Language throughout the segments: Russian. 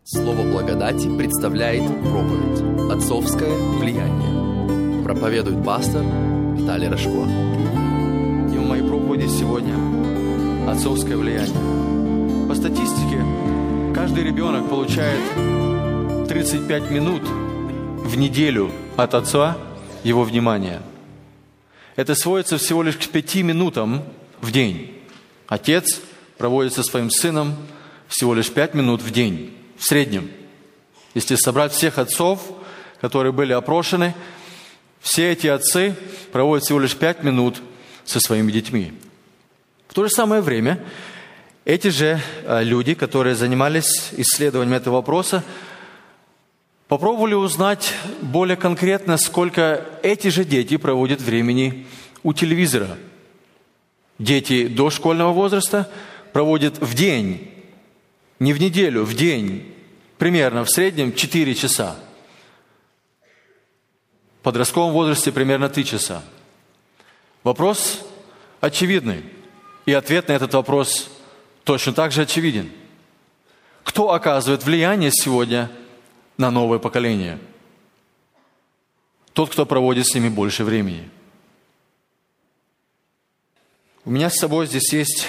Слово благодати представляет проповедь «Отцовское влияние». Проповедует пастор Виталий Рожко. И в моей проповеди сегодня «Отцовское влияние». По статистике, каждый ребенок получает 35 минут в неделю от отца его внимания. Это сводится всего лишь к 5 минутам в день. Отец проводит со своим сыном всего лишь 5 минут в день. В среднем, если собрать всех отцов, которые были опрошены, все эти отцы проводят всего лишь 5 минут со своими детьми. В то же самое время, эти же люди, которые занимались исследованием этого вопроса, попробовали узнать более конкретно, сколько эти же дети проводят времени у телевизора. Дети дошкольного возраста проводят в день, не в неделю, в день, примерно в среднем 4 часа. В подростковом возрасте примерно 3 часа. Вопрос очевидный. И ответ на этот вопрос точно так же очевиден. Кто оказывает влияние сегодня на новое поколение? Тот, кто проводит с ними больше времени. У меня с собой здесь есть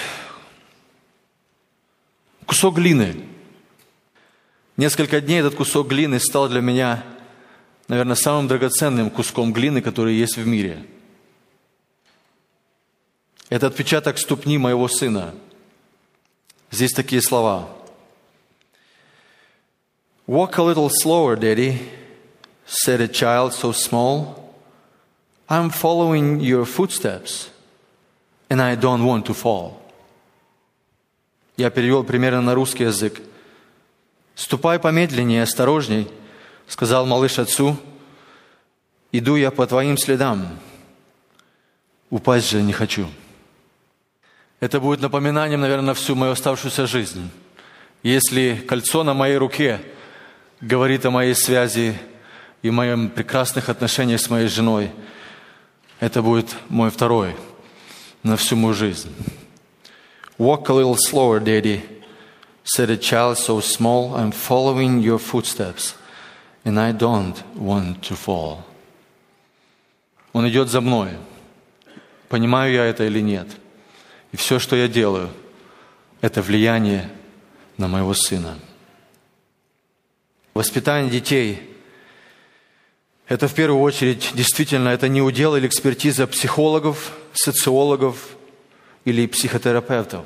кусок глины. Несколько дней этот кусок глины стал для меня, наверное, самым драгоценным куском глины, который есть в мире. Это отпечаток ступни моего сына. Здесь такие слова. «Walk a little slower, Daddy, said a child so small. I'm following your footsteps, and I don't want to fall». Я перевел примерно на русский язык. «Ступай помедленнее, осторожней», — сказал малыш отцу. «Иду я по твоим следам. Упасть же не хочу». Это будет напоминанием, наверное, на всю мою оставшуюся жизнь. Если кольцо на моей руке говорит о моей связи и моих прекрасных отношениях с моей женой, это будет мой второй на всю мою жизнь. «Walk a little slower, Daddy, said a child so small. I'm following your footsteps, and I don't want to fall». Он идет за мной. Понимаю я это или нет. И все, что я делаю, это влияние на моего сына. Воспитание детей – это в первую очередь, действительно, это не удел или экспертиза психологов, социологов или психотерапевтов.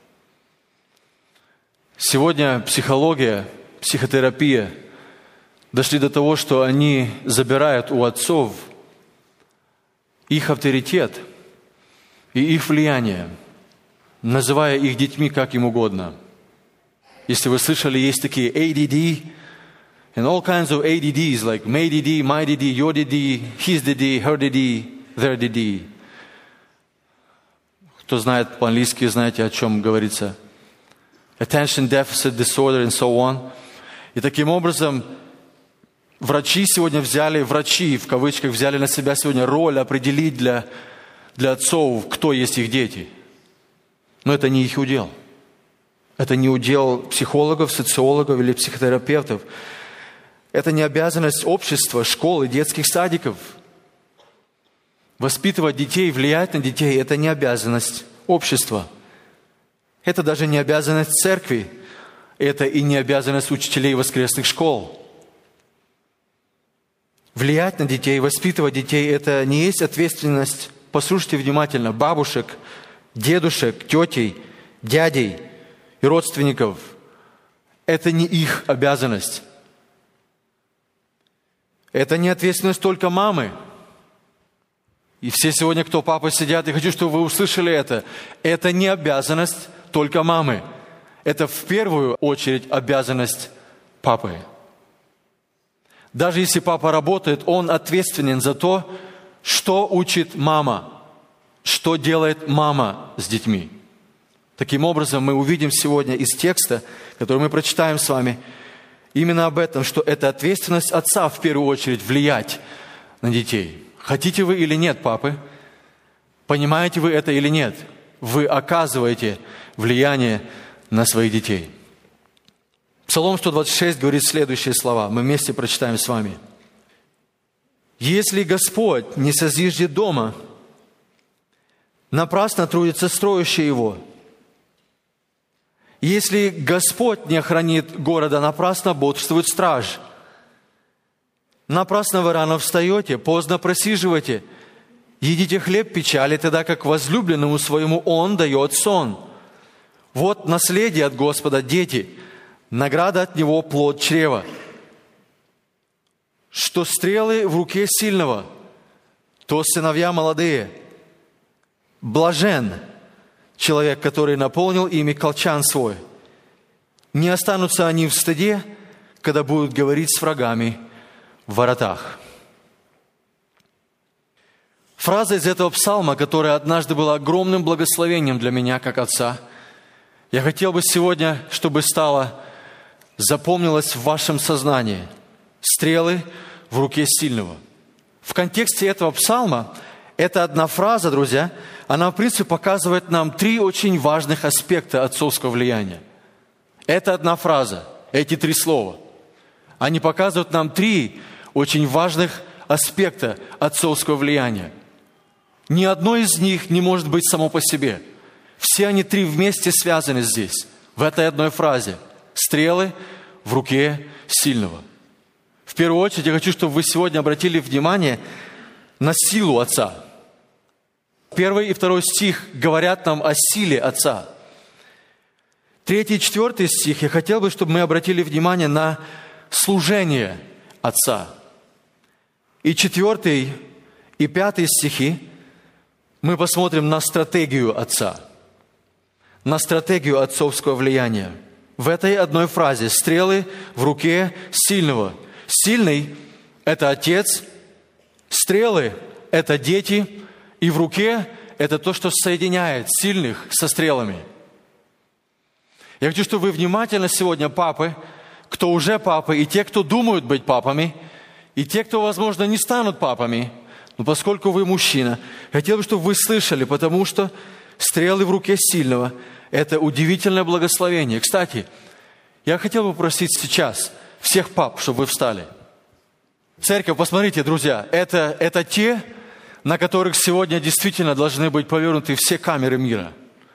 Сегодня психология, психотерапия дошли до того, что они забирают у отцов их авторитет и их влияние, называя их детьми как им угодно. Если вы слышали, есть такие ADD, and all kinds of ADDs, like my DD, your DD, his DD, her DD, their DD. Кто знает по-английски, знаете, о чем говорится. Attention Deficit Disorder and so on. И таким образом врачи, в кавычках, взяли на себя сегодня роль определить для отцов, кто есть их дети. Но это не их удел. Это не удел психологов, социологов или психотерапевтов. Это не обязанность общества, школ и детских садиков. Воспитывать детей, влиять на детей – это не обязанность общества. Это даже не обязанность церкви. Это и не обязанность учителей воскресных школ. Влиять на детей, воспитывать детей – это не есть ответственность, послушайте внимательно, бабушек, дедушек, тетей, дядей и родственников. Это не их обязанность. Это не ответственность только мамы. И все сегодня, кто папы сидят, я хочу, чтобы вы услышали это. Это не обязанность только мамы. Это в первую очередь обязанность папы. Даже если папа работает, он ответственен за то, что учит мама, что делает мама с детьми. Таким образом, мы увидим сегодня из текста, который мы прочитаем с вами, именно об этом, что это ответственность отца в первую очередь влиять на детей. Хотите вы или нет, папы? Понимаете вы это или нет? Вы оказываете влияние на своих детей. Псалом 126 говорит следующие слова. Мы вместе прочитаем с вами. «Если Господь не созиждет дома, напрасно трудятся строящие его. Если Господь не охранит города, напрасно бодрствует страж. Напрасно вы рано встаете, поздно просиживаете. Едите хлеб печали, тогда как возлюбленному своему Он дает сон. Вот наследие от Господа, дети, награда от Него плод чрева. Что стрелы в руке сильного, то сыновья молодые. Блажен человек, который наполнил ими колчан свой. Не останутся они в стыде, когда будут говорить с врагами в воротах». Фраза из этого псалма, которая однажды была огромным благословением для меня, как отца, я хотел бы сегодня, чтобы запомнилась в вашем сознании. Стрелы в руке сильного. В контексте этого псалма эта одна фраза, друзья, она, в принципе, показывает нам 3 очень важных аспекта отцовского влияния. Это одна фраза, эти 3 слова. Они показывают нам 3 очень важных аспекта отцовского влияния. Ни одно из них не может быть само по себе. Все они 3 вместе связаны здесь, в этой одной фразе. Стрелы в руке сильного. В первую очередь я хочу, чтобы вы сегодня обратили внимание на силу Отца. 1 и 2 стих говорят нам о силе Отца. 3 и 4 стих я хотел бы, чтобы мы обратили внимание на служение Отца. И 4 и 5 стихи мы посмотрим на стратегию Отца, на стратегию отцовского влияния. В этой одной фразе «стрелы в руке сильного». Сильный – это Отец, стрелы – это дети, и в руке – это то, что соединяет сильных со стрелами. Я хочу, чтобы вы внимательно сегодня, папы, кто уже папы, и те, кто думают быть папами, и те, кто, возможно, не станут папами, но поскольку вы мужчина, хотел бы, чтобы вы слышали, потому что стрелы в руке сильного – это удивительное благословение. Кстати, я хотел бы попросить сейчас всех пап, чтобы вы встали. Церковь, посмотрите, друзья, это те, на которых сегодня действительно должны быть повернуты все камеры мира.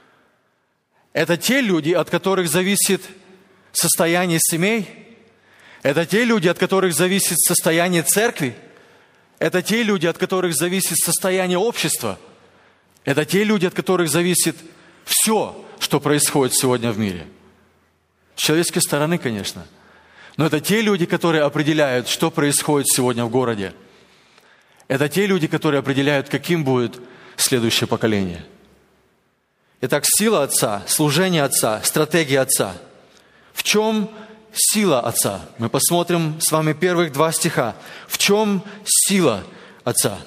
Это те люди, от которых зависит состояние семей. Это те люди, от которых зависит состояние церкви. Это те люди, от которых зависит состояние общества. Это те люди, от которых зависит все, что происходит сегодня в мире. С человеческой стороны, конечно. Но это те люди, которые определяют, что происходит сегодня в городе. Это те люди, которые определяют, каким будет следующее поколение. Итак, сила Отца, служение Отца, стратегия Отца. В чем сила Отца? Мы посмотрим с вами первых 2 стиха. В чем сила Отца?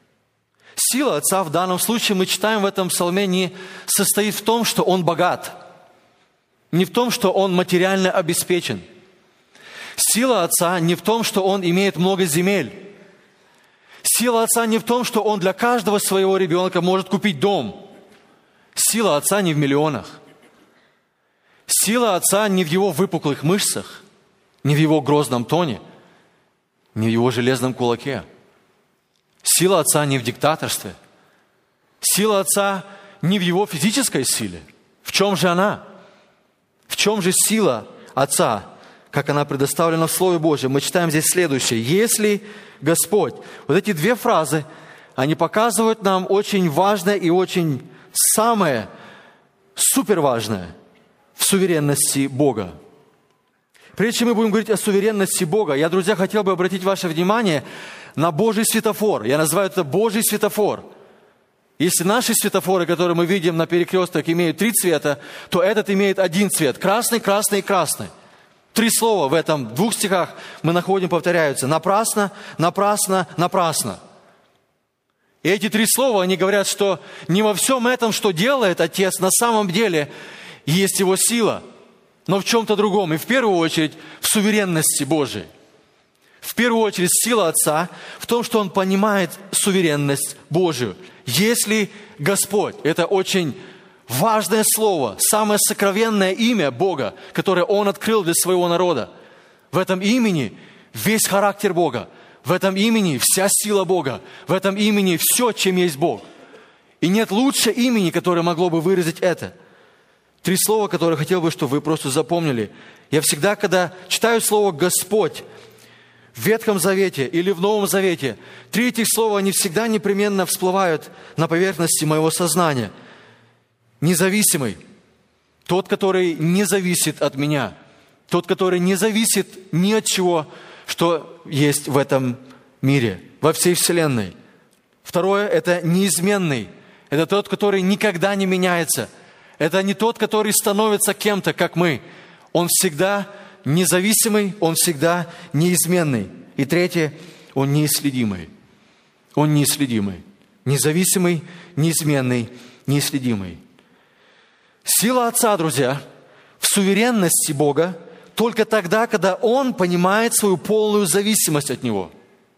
Сила Отца в данном случае, мы читаем в этом псалме, не состоит в том, что Он богат, не в том, что Он материально обеспечен. Сила Отца не в том, что Он имеет много земель. Сила Отца не в том, что Он для каждого своего ребенка может купить дом. Сила Отца не в миллионах. Сила Отца не в Его выпуклых мышцах, не в Его грозном тоне, не в Его железном кулаке. Сила Отца не в диктаторстве. Сила Отца не в Его физической силе. В чем же она? В чем же сила Отца, как она предоставлена в Слове Божьем? Мы читаем здесь следующее. «Если Господь». Вот эти 2 фразы, они показывают нам очень важное и очень самое суперважное в суверенности Бога. Прежде чем мы будем говорить о суверенности Бога, я, друзья, хотел бы обратить ваше внимание на Божий светофор. Я называю это Божий светофор. Если наши светофоры, которые мы видим на перекрестках, имеют 3 цвета, то этот имеет 1 цвет. Красный, красный и красный. 3 слова в этом 2 стихах мы находим, повторяются. Напрасно, напрасно, напрасно. И эти 3 слова, они говорят, что не во всем этом, что делает Отец, на самом деле есть Его сила, но в чем-то другом. И в первую очередь в суверенности Божией. В первую очередь сила Отца в том, что Он понимает суверенность Божию. Если Господь, это очень важное слово, самое сокровенное имя Бога, которое Он открыл для своего народа. В этом имени весь характер Бога. В этом имени вся сила Бога. В этом имени все, чем есть Бог. И нет лучше имени, которое могло бы выразить это. 3 слова, которые хотел бы, чтобы вы просто запомнили. Я всегда, когда читаю слово «Господь» в Ветхом Завете или в Новом Завете, 3 этих слова, они всегда непременно всплывают на поверхности моего сознания. Независимый. Тот, который не зависит от меня. Тот, который не зависит ни от чего, что есть в этом мире, во всей вселенной. Второе – это неизменный. Это тот, который никогда не меняется. Это не тот, который становится кем-то, как мы. Он всегда независимый, он всегда неизменный. И третье – он неисследимый. Он неисследимый. Независимый, неизменный, неисследимый. Сила Отца, друзья, в суверенности Бога только тогда, когда Он понимает свою полную зависимость от Него.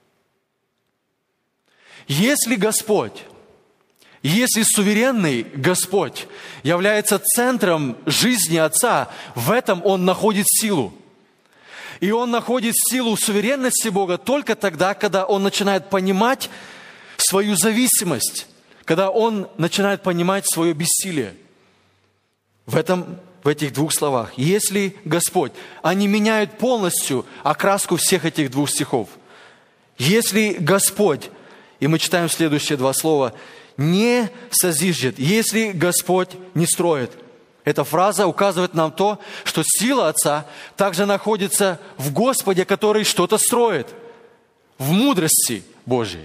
Если Господь, если суверенный Господь является центром жизни Отца, в этом Он находит силу. И Он находит силу суверенности Бога только тогда, когда Он начинает понимать свою зависимость, когда Он начинает понимать свое бессилие. В этих 2 словах. Если Господь, они меняют полностью окраску всех этих 2 стихов. Если Господь, и мы читаем следующие 2 слова, не созиждет, если Господь не строит. Эта фраза указывает нам то, что сила Отца также находится в Господе, который что-то строит, в мудрости Божьей.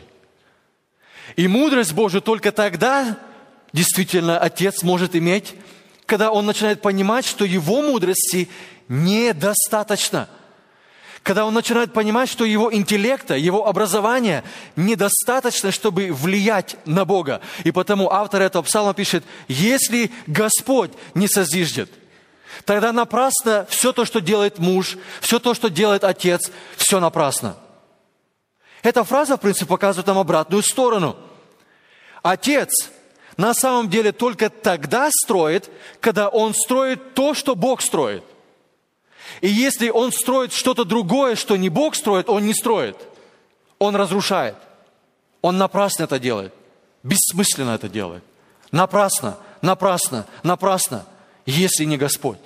И мудрость Божию только тогда действительно Отец может иметь, когда Он начинает понимать, что Его мудрости недостаточно. Когда Он начинает понимать, что Его интеллекта, Его образования недостаточно, чтобы влиять на Бога. И потому автор этого псалма пишет: если Господь не созиждет, тогда напрасно все то, что делает муж, все то, что делает отец, все напрасно. Эта фраза, в принципе, показывает нам обратную сторону. Отец на самом деле только тогда строит, когда он строит то, что Бог строит. И если он строит что-то другое, что не Бог строит, он не строит. Он разрушает. Он напрасно это делает. Бессмысленно это делает. Напрасно, напрасно, напрасно, если не Господь.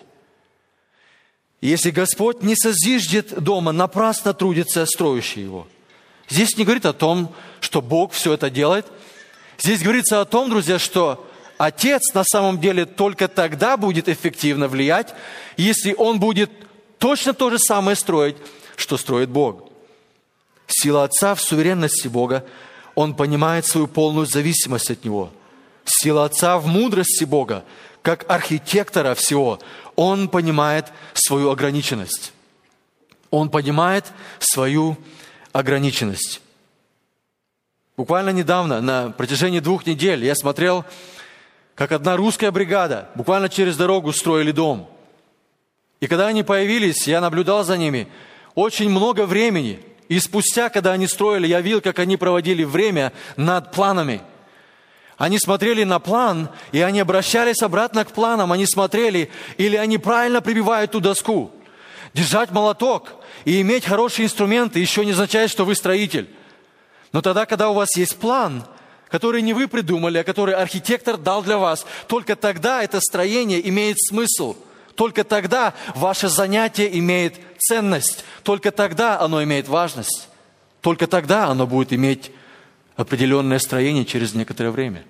Если Господь не созиждет дома, напрасно трудится строящий его. Здесь не говорит о том, что Бог все это делает. Здесь говорится о том, друзья, что Отец на самом деле только тогда будет эффективно влиять, если Он будет точно то же самое строить, что строит Бог. Сила Отца в суверенности Бога. Он понимает свою полную зависимость от Него. Сила Отца в мудрости Бога, как архитектора всего. Он понимает свою ограниченность. Он понимает свою ограниченность. Буквально недавно, на протяжении 2 недель, я смотрел, как одна русская бригада буквально через дорогу строили дом. И когда они появились, я наблюдал за ними очень много времени. И спустя, когда они строили, я видел, как они проводили время над планами. Они смотрели на план, и они обращались обратно к планам. Они смотрели, или они правильно прибивают ту доску. Держать молоток и иметь хорошие инструменты еще не означает, что вы строитель. Но тогда, когда у вас есть план, который не вы придумали, а который архитектор дал для вас, только тогда это строение имеет смысл. Только тогда ваше занятие имеет ценность. Только тогда оно имеет важность. Только тогда оно будет иметь определенное строение через некоторое время.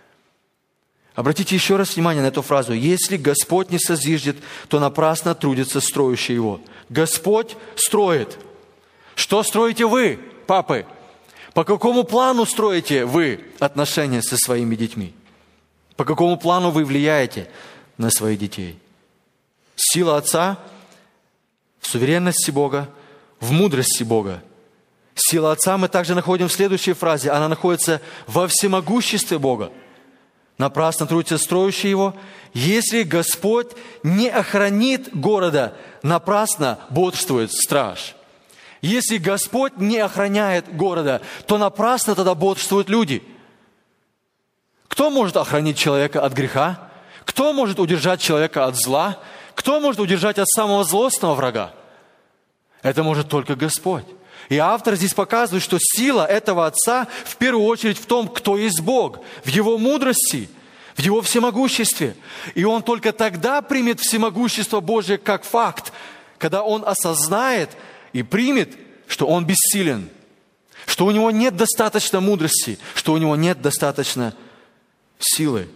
Обратите еще раз внимание на эту фразу. Если Господь не созиждет, то напрасно трудится строящий его. Господь строит. Что строите вы, папы? По какому плану строите вы отношения со своими детьми? По какому плану вы влияете на своих детей? Сила Отца в суверенности Бога, в мудрости Бога. Сила Отца мы также находим в следующей фразе. Она находится во всемогуществе Бога. Напрасно трудится строящий его. Если Господь не охранит города, напрасно бодрствует страж. Если Господь не охраняет города, то напрасно тогда бодрствуют люди. Кто может охранить человека от греха? Кто может удержать человека от зла? Кто может удержать от самого злостного врага? Это может только Господь. И автор здесь показывает, что сила этого Отца в первую очередь в том, кто есть Бог, в Его мудрости, в Его всемогуществе. И Он только тогда примет всемогущество Божие как факт, когда Он осознает и примет, что Он бессилен, что у Него нет достаточно мудрости, что у Него нет достаточно силы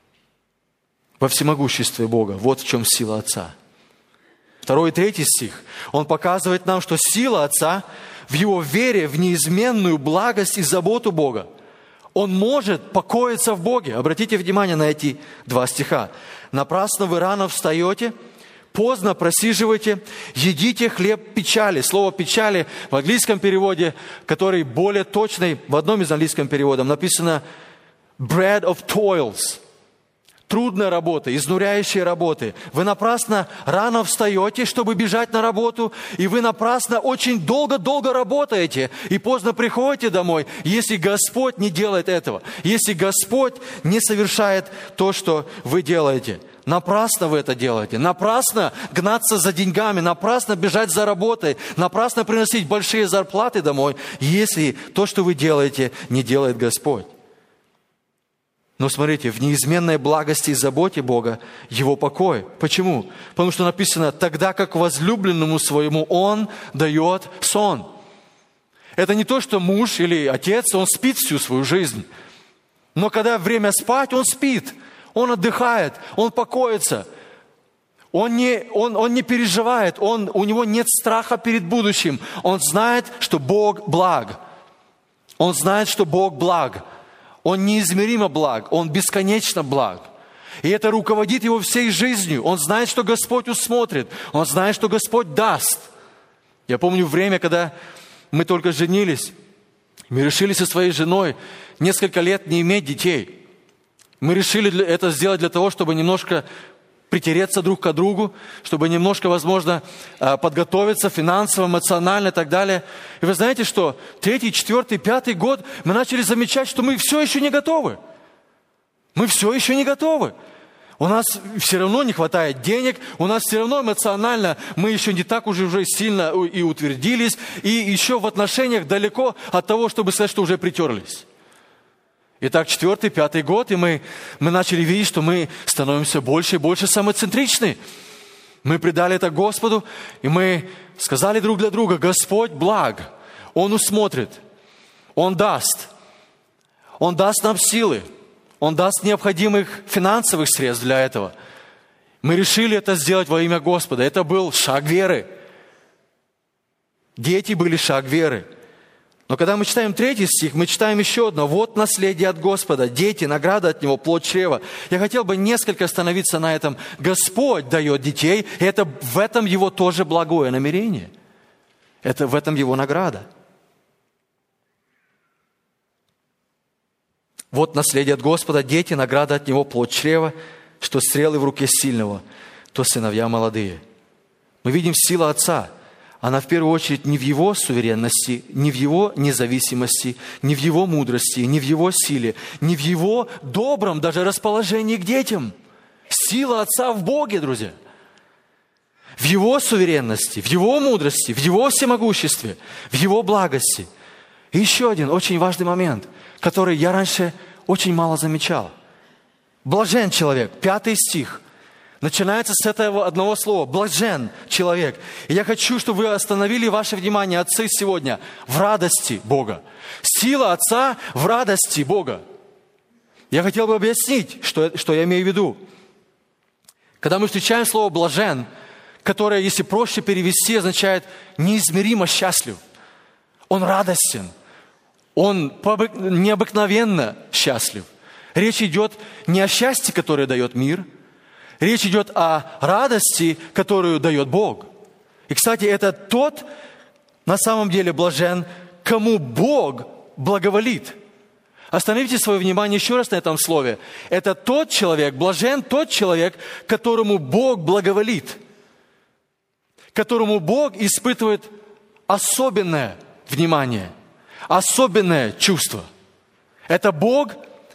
во всемогуществе Бога. Вот в чем сила Отца. 2 и 3 стих. Он показывает нам, что сила Отца в Его вере в неизменную благость и заботу Бога. Он может покоиться в Боге. Обратите внимание на эти 2 стиха. «Напрасно вы рано встаете, поздно просиживаете, едите хлеб печали». Слово «печали» в английском переводе, который более точный, в одном из английских переводов написано «bread of toils». Трудная работа, изнуряющие работы. Вы напрасно рано встаете, чтобы бежать на работу, и вы напрасно очень долго-долго работаете, и поздно приходите домой, если Господь не делает этого, если Господь не совершает то, что вы делаете. Напрасно вы это делаете, напрасно гнаться за деньгами, напрасно бежать за работой, напрасно приносить большие зарплаты домой, если то, что вы делаете, не делает Господь. Но смотрите, в неизменной благости и заботе Бога Его покой. Почему? Потому что написано, тогда как возлюбленному своему Он дает сон. Это не то, что муж или отец, он спит всю свою жизнь. Но когда время спать, он спит, он отдыхает, он покоится. Он не переживает, у него нет страха перед будущим. Он знает, что Бог благ. Он знает, что Бог благ. Он неизмеримо благ, Он бесконечно благ. И это руководит его всей жизнью. Он знает, что Господь усмотрит. Он знает, что Господь даст. Я помню время, когда мы только женились. Мы решили со своей женой несколько лет не иметь детей. Мы решили это сделать для того, чтобы немножко притереться друг к другу, чтобы немножко, возможно, подготовиться финансово, эмоционально и так далее. И вы знаете, что 3-й, 4-й, 5-й год мы начали замечать, что мы все еще не готовы. Мы все еще не готовы. У нас все равно не хватает денег, у нас все равно эмоционально мы еще не так уже сильно и утвердились, и еще в отношениях далеко от того, чтобы сказать, что уже притерлись. Итак, 4-й, 5-й год, и мы начали видеть, что мы становимся больше и больше самоцентричны. Мы предали это Господу, и мы сказали друг для друга, Господь благ, Он усмотрит, Он даст нам силы, Он даст необходимых финансовых средств для этого. Мы решили это сделать во имя Господа. Это был шаг веры. Дети были шаг веры. Но когда мы читаем 3 стих, мы читаем еще одно. «Вот наследие от Господа, дети, награда от Него, плод чрева». Я хотел бы несколько остановиться на этом. Господь дает детей, и в этом Его тоже благое намерение. Это в этом Его награда. «Вот наследие от Господа, дети, награда от Него, плод чрева, что стрелы в руке сильного, то сыновья молодые». Мы видим силу Отца. Она в первую очередь не в Его суверенности, не в Его независимости, не в Его мудрости, не в Его силе, не в Его добром даже расположении к детям. Сила Отца в Боге, друзья. В Его суверенности, в Его мудрости, в Его всемогуществе, в Его благости. И еще один очень важный момент, который я раньше очень мало замечал. Блажен человек, 5 стих. Начинается с этого одного слова. Блажен человек. И я хочу, чтобы вы остановили ваше внимание, отцы, сегодня в радости Бога. Сила Отца в радости Бога. Я хотел бы объяснить, что я имею в виду. Когда мы встречаем слово «блажен», которое, если проще перевести, означает «неизмеримо счастлив». Он радостен. Он необыкновенно счастлив. Речь идет не о счастье, которое дает мир, речь идет о радости, которую дает Бог. И, кстати, это тот, на самом деле, блажен, кому Бог благоволит. Остановите свое внимание еще раз на этом слове. Это тот человек, блажен тот человек, которому Бог благоволит, которому Бог испытывает особенное внимание, особенное чувство. Это Бог,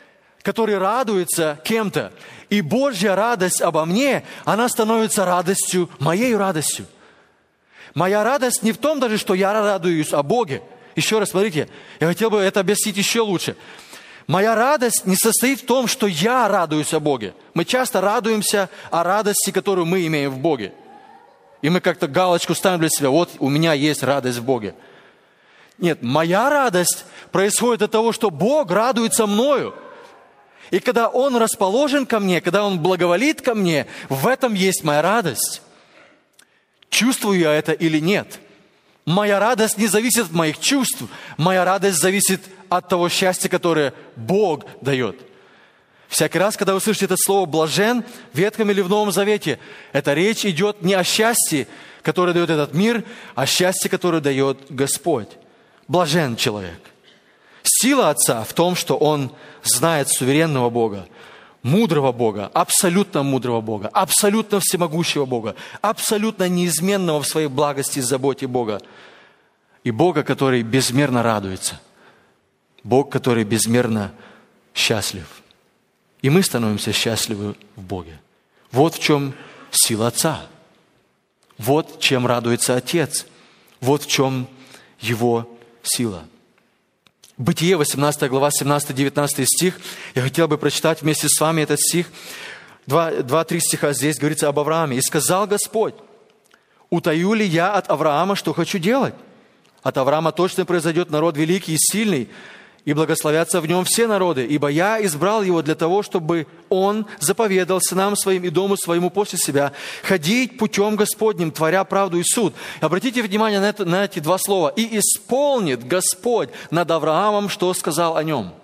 который радуется кем-то. И Божья радость обо мне, она становится радостью, моей радостью. Моя радость не в том даже, что я радуюсь о Боге. Еще раз, смотрите, я хотел бы это объяснить еще лучше. Моя радость не состоит в том, что я радуюсь о Боге. Мы часто радуемся о радости, которую мы имеем в Боге. И мы как-то галочку ставим для себя: вот у меня есть радость в Боге. Нет, моя радость происходит от того, что Бог радуется мною. И когда Он расположен ко мне, когда Он благоволит ко мне, в этом есть моя радость. Чувствую я это или нет? Моя радость не зависит от моих чувств. Моя радость зависит от того счастья, которое Бог дает. Всякий раз, когда вы слышите это слово «блажен» в Ветхом или в Новом Завете, эта речь идет не о счастье, которое дает этот мир, а о счастье, которое дает Господь. Блажен человек. Сила Отца в том, что Он знает суверенного Бога, мудрого Бога, абсолютно мудрого Бога, абсолютно всемогущего Бога, абсолютно неизменного в своей благости и заботе Бога. И Бога, который безмерно радуется. Бог, который безмерно счастлив. И мы становимся счастливы в Боге. Вот в чем сила Отца. Вот чем радуется Отец. Вот в чем Его сила. Бытие, 18 глава, 17-19 стих. Я хотел бы прочитать вместе с вами этот стих. 2-3 стиха здесь говорится об Аврааме. «И сказал Господь: утаю ли я от Авраама, что хочу делать? От Авраама точно произойдет народ великий и сильный, и благословятся в нем все народы, ибо я избрал его для того, чтобы он заповедал сынам своим и дому своему после себя ходить путем Господним, творя правду и суд». Обратите внимание на эти два слова. «И исполнит Господь над Авраамом, что сказал о нем».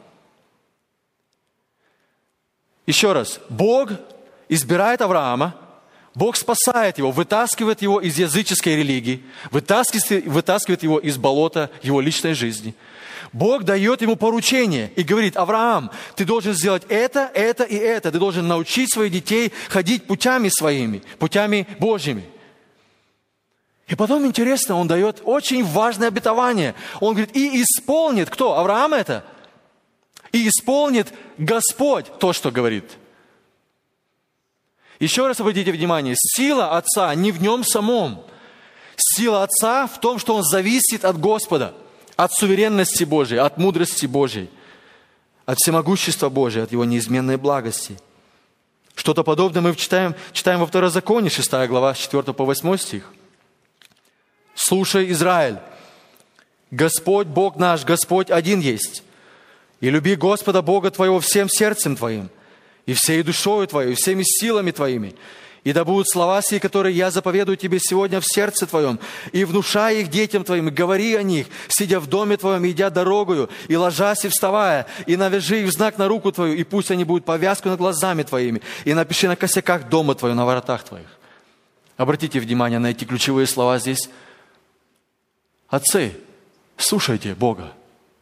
Еще раз. Бог избирает Авраама, Бог спасает его, вытаскивает его из языческой религии, вытаскивает его из болота его личной жизни. Бог дает ему поручение и говорит: Авраам, ты должен сделать это и это. Ты должен научить своих детей ходить путями своими, путями Божьими. И потом, интересно, он дает очень важное обетование. Он говорит: и исполнит, кто? Авраам это? И исполнит Господь то, что говорит. Еще раз обратите внимание, сила Отца не в нем самом. Сила Отца в том, что Он зависит от Господа, от суверенности Божией, от мудрости Божией, от всемогущества Божия, от Его неизменной благости. Что-то подобное мы читаем во Второзаконии, 6 глава, 4 по 8 стих. «Слушай, Израиль, Господь Бог наш, Господь один есть. И люби Господа Бога твоего всем сердцем твоим, и всей душою твоей, и всеми силами твоими. И да будут слова сии, которые я заповедую тебе сегодня в сердце твоем, и внушай их детям твоим, и говори о них, сидя в доме твоем, идя дорогою, и ложась, и вставая, и навяжи их в знак на руку твою, и пусть они будут повязку над глазами твоими, и напиши на косяках дома твоего, на воротах твоих». Обратите внимание на эти ключевые слова здесь. Отцы, слушайте Бога.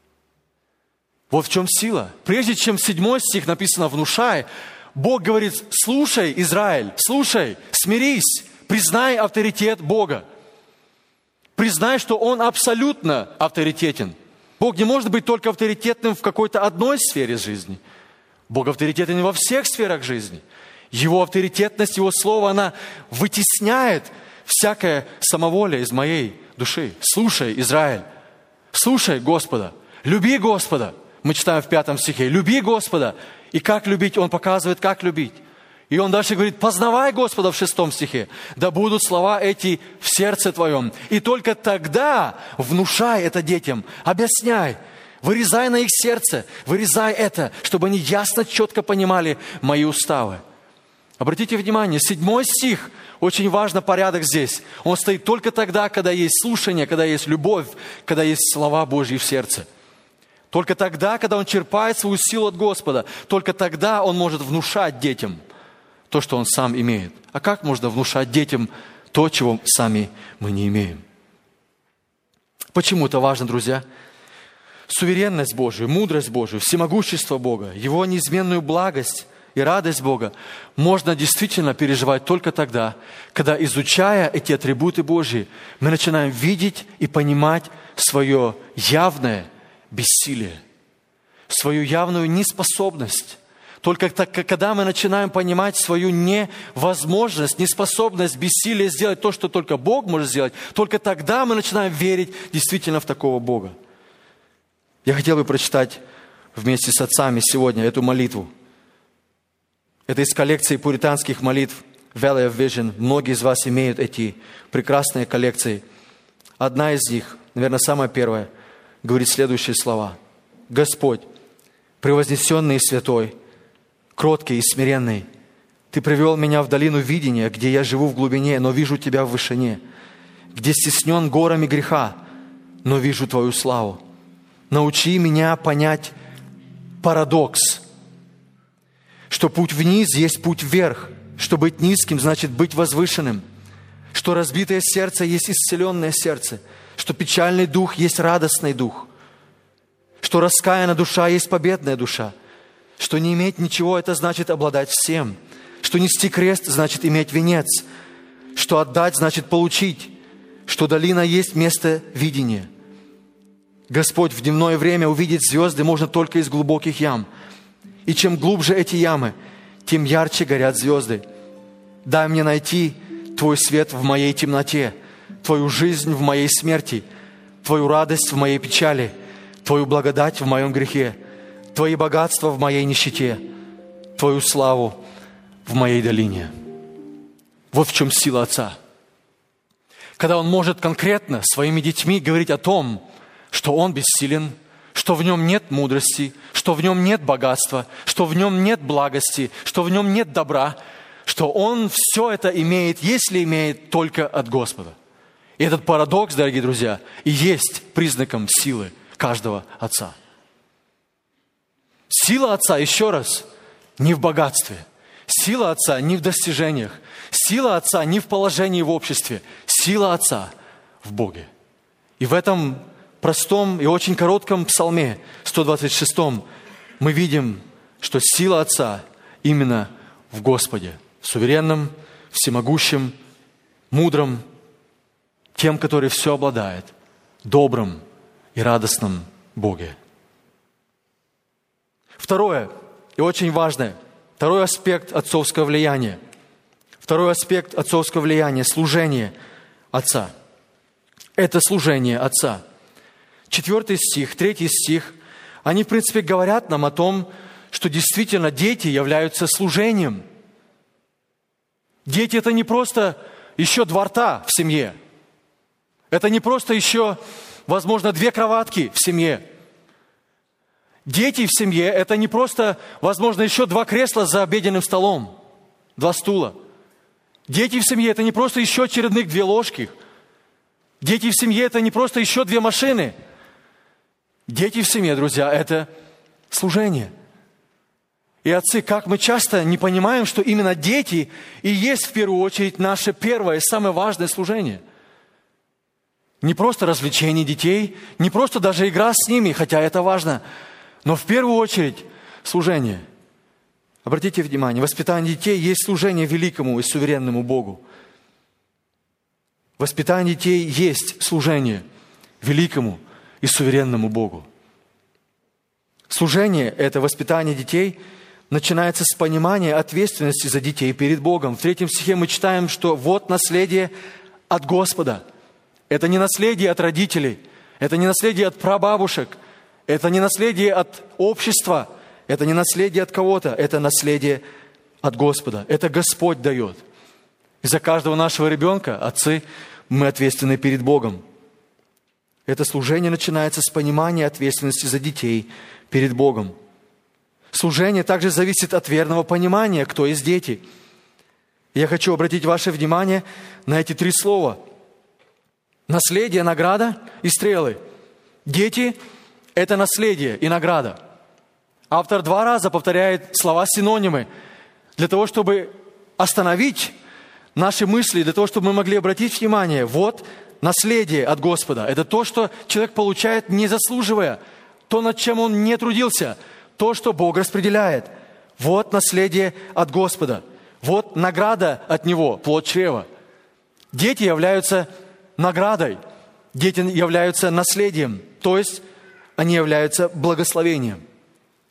Вот в чем сила. Прежде чем 7 стих написано «внушай», Бог говорит: слушай, Израиль, слушай, смирись, признай авторитет Бога. Признай, что Он абсолютно авторитетен. Бог не может быть только авторитетным в какой-то одной сфере жизни. Бог авторитетен во всех сферах жизни. Его авторитетность, Его Слово, она вытесняет всякое самоволие из моей души. Слушай, Израиль, слушай Господа, люби Господа. Мы читаем в 5 стихе: люби Господа. И как любить? Он показывает, как любить. И он дальше говорит: познавай Господа в 6 стихе. Да будут слова эти в сердце твоем. И только тогда внушай это детям, объясняй, вырезай на их сердце, вырезай это, чтобы они ясно, четко понимали мои уставы. Обратите внимание, 7 стих, очень важно порядок здесь. Он стоит только тогда, когда есть слушание, когда есть любовь, когда есть слова Божьи в сердце. Только тогда, когда он черпает свою силу от Господа, только тогда он может внушать детям то, что он сам имеет. А как можно внушать детям то, чего сами мы не имеем? Почему это важно, друзья? Суверенность Божию, мудрость Божию, всемогущество Бога, Его неизменную благость и радость Бога можно действительно переживать только тогда, когда, изучая эти атрибуты Божьи, мы начинаем видеть и понимать свое явное бессилие, свою явную неспособность Только когда мы начинаем понимать свою невозможность, неспособность, бессилие сделать то, что только Бог может сделать, только тогда мы начинаем верить действительно в такого Бога. Я хотел бы прочитать вместе с отцами сегодня эту молитву. Это из коллекции пуританских молитв Valley of Vision. Многие из вас имеют эти прекрасные коллекции. Одна из них, наверное, самая первая, говорит следующие слова. «Господь, превознесенный и святой, кроткий и смиренный, Ты привел меня в долину видения, где я живу в глубине, но вижу Тебя в вышине, где стеснен горами греха, но вижу Твою славу. Научи меня понять парадокс, что путь вниз есть путь вверх, что быть низким значит быть возвышенным, что разбитое сердце есть исцеленное сердце, что печальный дух есть радостный дух, что раскаянная душа есть победная душа, что не иметь ничего – это значит обладать всем, что нести крест – значит иметь венец, что отдать – значит получить, что долина есть место видения. Господь, в дневное время увидеть звезды можно только из глубоких ям, и чем глубже эти ямы, тем ярче горят звезды. Дай мне найти Твой свет в моей темноте, Твою жизнь в моей смерти, Твою радость в моей печали, Твою благодать в моем грехе, Твои богатства в моей нищете, Твою славу в моей долине». Вот в чем сила Отца. Когда Он может конкретно своими детьми говорить о том, что Он бессилен, что в Нем нет мудрости, что в Нем нет богатства, что в Нем нет благости, что в Нем нет добра, что Он все это имеет, если имеет, только от Господа. И этот парадокс, дорогие друзья, и есть признаком силы каждого отца. Сила Отца, еще раз, не в богатстве. Сила Отца не в достижениях. Сила Отца не в положении в обществе. Сила Отца в Боге. И в этом простом и очень коротком псалме, 126, мы видим, что сила Отца именно в Господе, суверенном, всемогущем, мудром, тем, который все обладает, добрым и радостном Боге. Второе, и очень важное, второй аспект отцовского влияния. Второй аспект отцовского влияния – служение Отца. Это служение Отца. 4 стих, 3 стих, они, в принципе, говорят нам о том, что действительно дети являются служением. Дети – это не просто еще 2 рта в семье. Это не просто еще, возможно, 2 кроватки в семье. Дети в семье – это не просто, возможно, еще 2 кресла за обеденным столом, 2 стула. Дети в семье – это не просто еще очередных 2 ложки. Дети в семье – это не просто еще 2 машины. Дети в семье, друзья, это служение. И отцы, как мы часто не понимаем, что именно дети и есть в первую очередь наше первое, самое важное служение. Не просто развлечение детей, не просто даже игра с ними, хотя это важно, но в первую очередь служение. Обратите внимание, воспитание детей есть служение великому и суверенному Богу. Воспитание детей есть служение великому и суверенному Богу. Служение, это воспитание детей, начинается с понимания ответственности за детей перед Богом. В 3 стихе мы читаем, что вот наследие от Господа. Это не наследие от родителей, это не наследие от прабабушек, это не наследие от общества, это не наследие от кого-то, это наследие от Господа. Это Господь дает. И за каждого нашего ребенка, отцы, мы ответственны перед Богом. Это служение начинается с понимания ответственности за детей перед Богом. Служение также зависит от верного понимания, кто есть дети. Я хочу обратить ваше внимание на эти 3 слова. Наследие, награда и стрелы. Дети – это наследие и награда. Автор 2 раза повторяет слова-синонимы для того, чтобы остановить наши мысли, для того, чтобы мы могли обратить внимание. Вот наследие от Господа. Это то, что человек получает, не заслуживая. То, над чем он не трудился. То, что Бог распределяет. Вот наследие от Господа. Вот награда от Него, плод чрева. Дети являются наградой. Дети являются наследием. То есть, они являются благословением.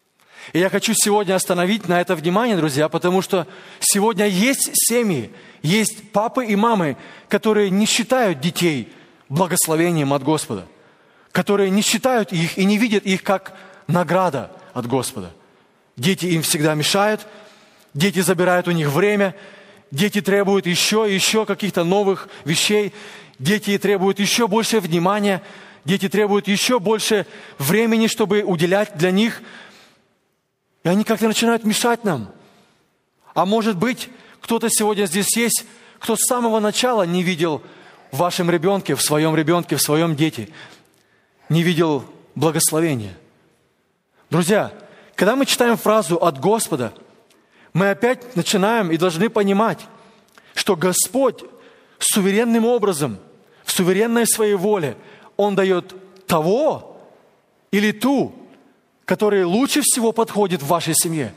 И я хочу сегодня остановить на это внимание, друзья, потому что сегодня есть семьи, есть папы и мамы, которые не считают детей благословением от Господа, которые не считают их и не видят их как награда от Господа. Дети им всегда мешают, дети забирают у них время, дети требуют еще и еще каких-то новых вещей, дети требуют еще больше внимания, дети требуют еще больше времени, чтобы уделять для них. И они как-то начинают мешать нам. А может быть, кто-то сегодня здесь есть, кто с самого начала не видел в вашем ребенке, в своем дети, не видел благословения. Друзья, когда мы читаем фразу «от Господа», мы опять начинаем и должны понимать, что Господь суверенным образом, в суверенной своей воле, Он дает того или ту, который лучше всего подходит в вашей семье.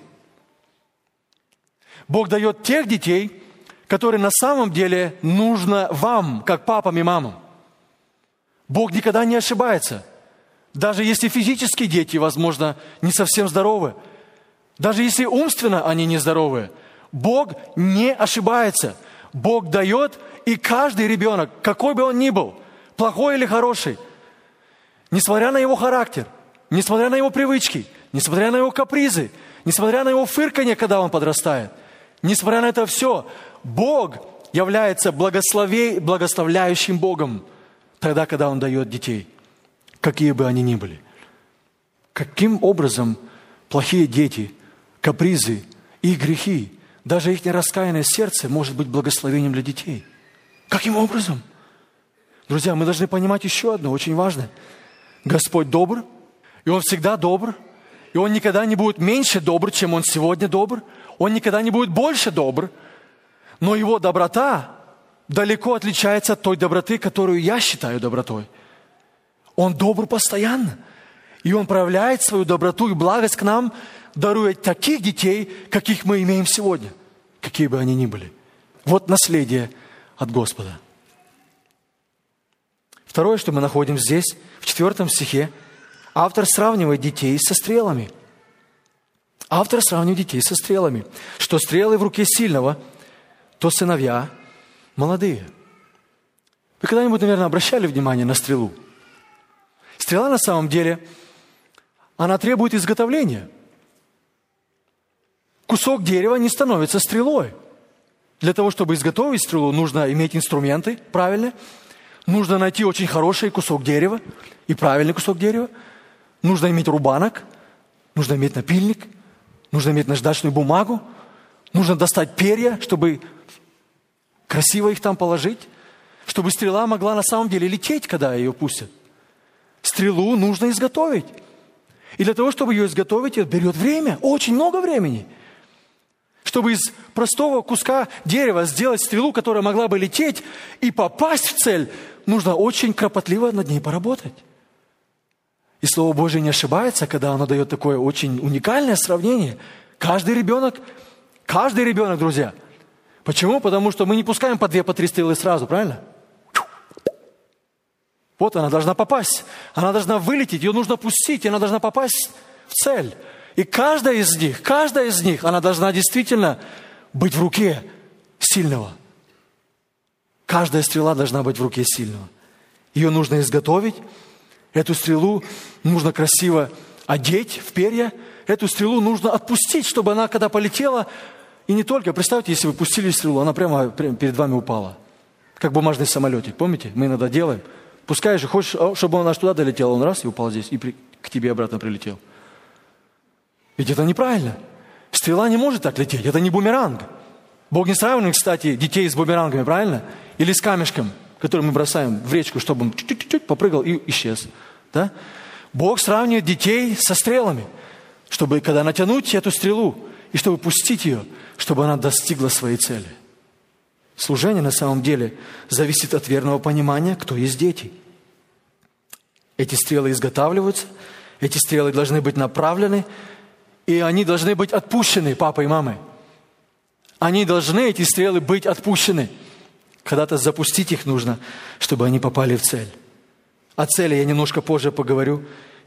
Бог дает тех детей, которые на самом деле нужно вам, как папам и мамам. Бог никогда не ошибается. Даже если физически дети, возможно, не совсем здоровы, даже если умственно они нездоровы, Бог не ошибается. Бог дает, и каждый ребенок, какой бы он ни был, плохой или хороший, несмотря на его характер, несмотря на его привычки, несмотря на его капризы, несмотря на его фырканье, когда он подрастает, несмотря на это все, Бог является благословляющим Богом тогда, когда Он дает детей, какие бы они ни были. Каким образом плохие дети, капризы и грехи, даже их нераскаянное сердце может быть благословением для детей? Каким образом? Друзья, мы должны понимать еще одно, очень важное. Господь добр, и Он всегда добр, и Он никогда не будет меньше добр, чем Он сегодня добр. Он никогда не будет больше добр, но Его доброта далеко отличается от той доброты, которую я считаю добротой. Он добр постоянно, и Он проявляет свою доброту и благость к нам, даруя таких детей, каких мы имеем сегодня, какие бы они ни были. Вот наследие от Господа. Второе, что мы находим здесь, в 4 стихе, автор сравнивает детей со стрелами. Автор сравнивает детей со стрелами. Что стрелы в руке сильного, то сыновья молодые. Вы когда-нибудь, наверное, обращали внимание на стрелу? Стрела на самом деле, она требует изготовления. Кусок дерева не становится стрелой. Для того, чтобы изготовить стрелу, нужно иметь инструменты правильные. Нужно найти очень хороший кусок дерева и правильный кусок дерева. Нужно иметь рубанок, нужно иметь напильник, нужно иметь наждачную бумагу, нужно достать перья, чтобы красиво их там положить, чтобы стрела могла на самом деле лететь, когда ее пустят. Стрелу нужно изготовить. И для того, чтобы ее изготовить, это берет время, очень много времени. Чтобы из простого куска дерева сделать стрелу, которая могла бы лететь и попасть в цель, нужно очень кропотливо над ней поработать. И Слово Божие не ошибается, когда оно дает такое очень уникальное сравнение. Каждый ребенок, друзья. Почему? Потому что мы не пускаем по 2, по 3 стрелы сразу, правильно? Вот она должна попасть. Она должна вылететь, ее нужно пустить, и она должна попасть в цель. И каждая из них, она должна действительно быть в руке сильного. Каждая стрела должна быть в руке сильного. Ее нужно изготовить. Эту стрелу нужно красиво одеть в перья. Эту стрелу нужно отпустить, чтобы она, когда полетела, и не только, представьте, если вы пустили стрелу, она прямо перед вами упала. Как бумажный самолетик, помните? Мы иногда делаем. Пускай же, хочешь, чтобы он аж туда долетел, он раз и упал здесь, и к тебе обратно прилетел. Ведь это неправильно. Стрела не может так лететь, это не бумеранг. Бог не сравнивает, кстати, детей с бумерангами, правильно? Или с камешком, который мы бросаем в речку, чтобы он чуть-чуть попрыгал и исчез. Да? Бог сравнивает детей со стрелами, чтобы когда натянуть эту стрелу, и чтобы пустить ее, чтобы она достигла своей цели. Служение на самом деле зависит от верного понимания, кто есть дети. Эти стрелы изготавливаются, эти стрелы должны быть направлены, и они должны быть отпущены папой и мамой. Они должны, эти стрелы, быть отпущены. Когда-то запустить их нужно, чтобы они попали в цель. О цели я немножко позже поговорю.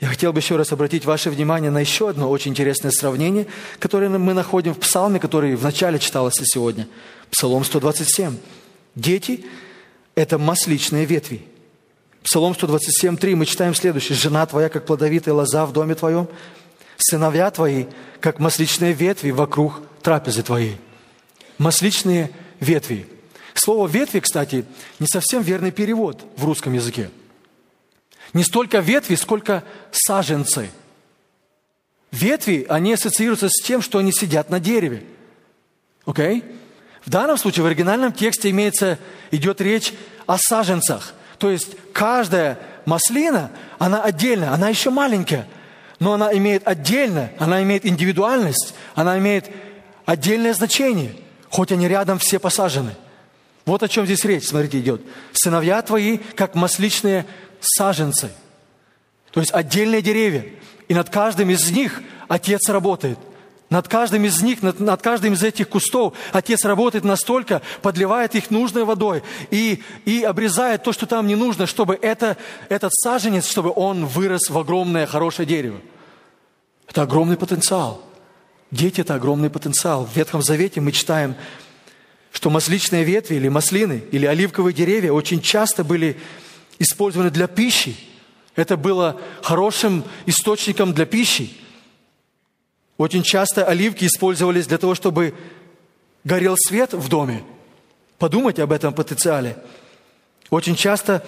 Я хотел бы еще раз обратить ваше внимание на еще одно очень интересное сравнение, которое мы находим в Псалме, который вначале читалось сегодня. Псалом 127. Дети – это масличные ветви. Псалом 127:3 мы читаем следующее. «Жена твоя, как плодовитая лоза в доме твоем, сыновья твои, как масличные ветви вокруг трапезы твоей». Масличные ветви. Слово «ветви», кстати, не совсем верный перевод в русском языке. Не столько ветви, сколько саженцы. Ветви, они ассоциируются с тем, что они сидят на дереве. Окей? В данном случае в оригинальном тексте идет речь о саженцах. То есть каждая маслина, она отдельная, она еще маленькая, но она имеет она имеет индивидуальность, она имеет отдельное значение, хоть они рядом все посажены. Вот о чем здесь речь, смотрите, идет. «Сыновья твои, как масличные саженцы». То есть отдельные деревья. И над каждым из них Отец работает. Над каждым из них, над каждым из этих кустов Отец работает настолько, подливает их нужной водой и обрезает то, что там не нужно, чтобы этот саженец, чтобы он вырос в огромное, хорошее дерево. Это огромный потенциал. Дети – это огромный потенциал. В Ветхом Завете мы читаем, что масличные ветви или маслины, или оливковые деревья очень часто были использованы для пищи. Это было хорошим источником для пищи. Очень часто оливки использовались для того, чтобы горел свет в доме. Подумайте об этом потенциале. Очень часто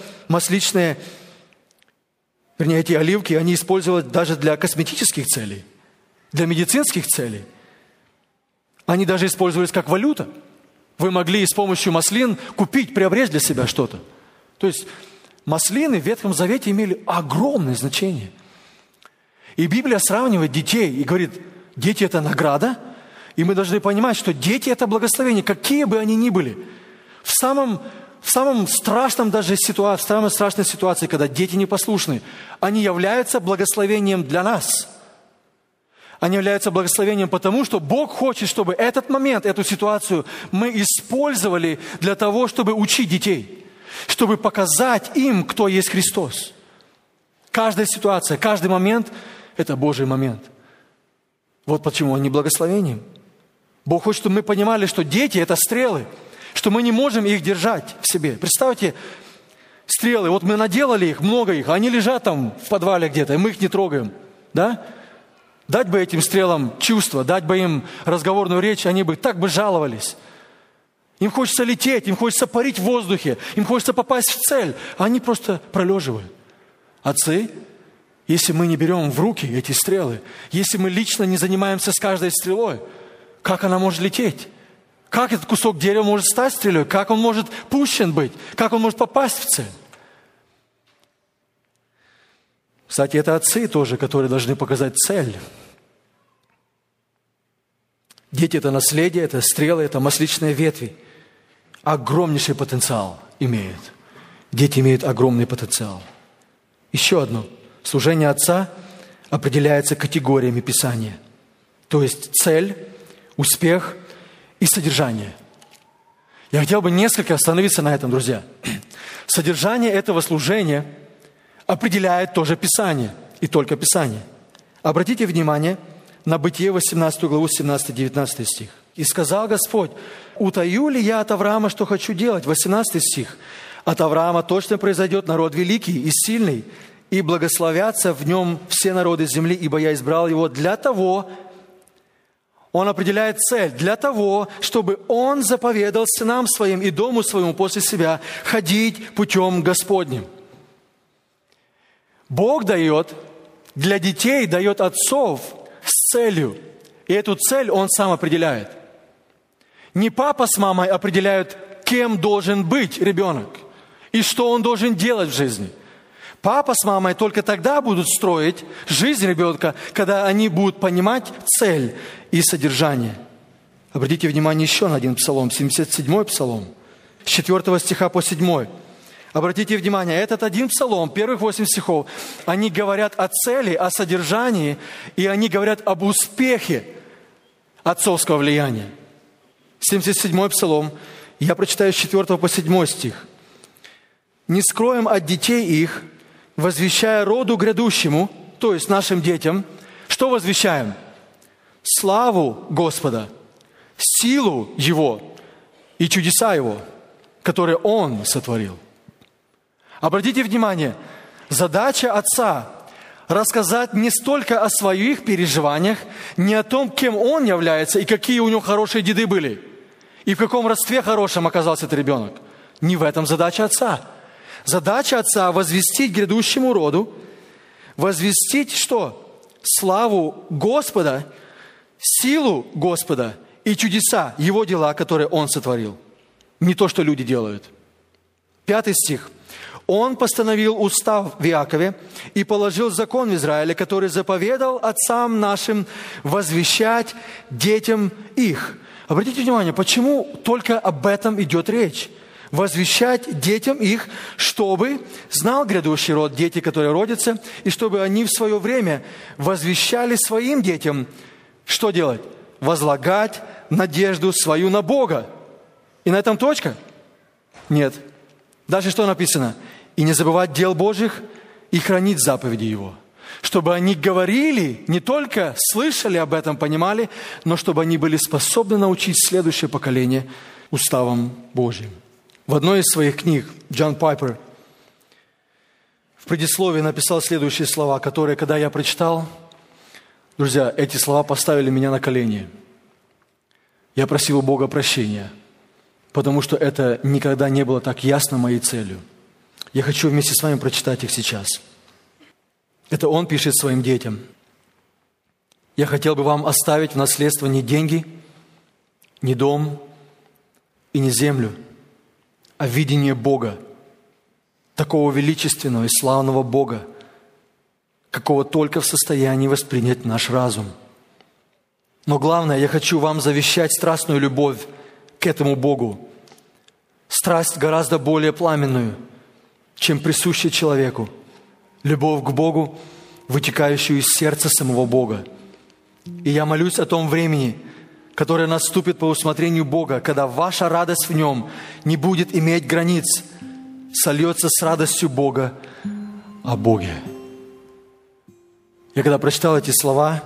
эти оливки, они использовались даже для косметических целей, для медицинских целей. Они даже использовались как валюта. Вы могли с помощью маслин приобрести для себя что-то. То есть маслины в Ветхом Завете имели огромное значение. И Библия сравнивает детей и говорит, дети – это награда, и мы должны понимать, что дети – это благословение, какие бы они ни были. В самой страшной ситуации, когда дети непослушны, они являются благословением для нас. Они являются благословением потому, что Бог хочет, чтобы этот момент, эту ситуацию мы использовали для того, чтобы учить детей, чтобы показать им, кто есть Христос. Каждая ситуация, каждый момент – это Божий момент. Вот почему они благословением. Бог хочет, чтобы мы понимали, что дети – это стрелы, что мы не можем их держать в себе. Представьте, стрелы, вот мы наделали их, много их, они лежат там в подвале где-то, и мы их не трогаем. Да? Дать бы этим стрелам чувства, дать бы им разговорную речь, они бы так бы жаловались. Им хочется лететь, им хочется парить в воздухе, им хочется попасть в цель, а они просто пролеживают. Отцы, если мы не берем в руки эти стрелы, если мы лично не занимаемся с каждой стрелой, как она может лететь? Как этот кусок дерева может стать стрелой? Как он может пущен быть? Как он может попасть в цель? Кстати, это отцы тоже, которые должны показать цель. Дети – это наследие, это стрелы, это масличные ветви. Огромнейший потенциал имеют. Дети имеют огромный потенциал. Еще одно. Служение отца определяется категориями Писания. То есть цель, успех и содержание. Я хотел бы несколько остановиться на этом, друзья. Содержание этого служения определяет тоже Писание, и только Писание. Обратите внимание на Бытие 18 главу, 17-19 стих. «И сказал Господь, утаю ли я от Авраама, что хочу делать?» 18 стих. «От Авраама точно произойдет народ великий и сильный, и благословятся в нем все народы земли, ибо я избрал его для того». Он определяет цель для того, чтобы он заповедал сынам своим и дому своему после себя ходить путем Господним. Бог дает, для детей дает отцов с целью. И эту цель Он сам определяет. Не папа с мамой определяют, кем должен быть ребенок и что он должен делать в жизни. Папа с мамой только тогда будут строить жизнь ребенка, когда они будут понимать цель и содержание. Обратите внимание еще на один псалом, 77-й псалом, с 4 стиха по 7. Обратите внимание, этот один псалом, первых 8 стихов, они говорят о цели, о содержании, и они говорят об успехе отцовского влияния. 77-й псалом, я прочитаю с 4 по 7 стих. «Не скроем от детей их, возвещая роду грядущему», то есть нашим детям, что возвещаем? Славу Господа, силу Его и чудеса Его, которые Он сотворил. Обратите внимание, задача отца – рассказать не столько о своих переживаниях, не о том, кем он является и какие у него хорошие деды были, и в каком родстве хорошем оказался этот ребенок. Не в этом задача отца. Задача отца – возвестить грядущему роду, возвестить что? Славу Господа, силу Господа и чудеса, Его дела, которые Он сотворил. Не то, что люди делают. 5 стих. Он постановил устав в Иакове и положил закон в Израиле, который заповедал отцам нашим возвещать детям их. Обратите внимание, почему только об этом идет речь? Возвещать детям их, чтобы знал грядущий род, дети, которые родятся, и чтобы они в свое время возвещали своим детям, что делать? Возлагать надежду свою на Бога. И на этом точка? Нет. Дальше что написано? И не забывать дел Божьих и хранить заповеди Его. Чтобы они говорили, не только слышали об этом, понимали, но чтобы они были способны научить следующее поколение уставам Божьим. В одной из своих книг Джон Пайпер в предисловии написал следующие слова, которые, когда я прочитал, друзья, эти слова поставили меня на колени. Я просил у Бога прощения, потому что это никогда не было так ясно моей целью. Я хочу вместе с вами прочитать их сейчас. Это он пишет своим детям. Я хотел бы вам оставить в наследство не деньги, не дом и не землю, а видение Бога, такого величественного и славного Бога, какого только в состоянии воспринять наш разум. Но главное, я хочу вам завещать страстную любовь к этому Богу. Страсть гораздо более пламенную, чем присущая человеку. Любовь к Богу, вытекающую из сердца самого Бога. И я молюсь о том времени, которое наступит по усмотрению Бога, когда ваша радость в Нем не будет иметь границ, сольется с радостью Бога о Боге. Я когда прочитал эти слова,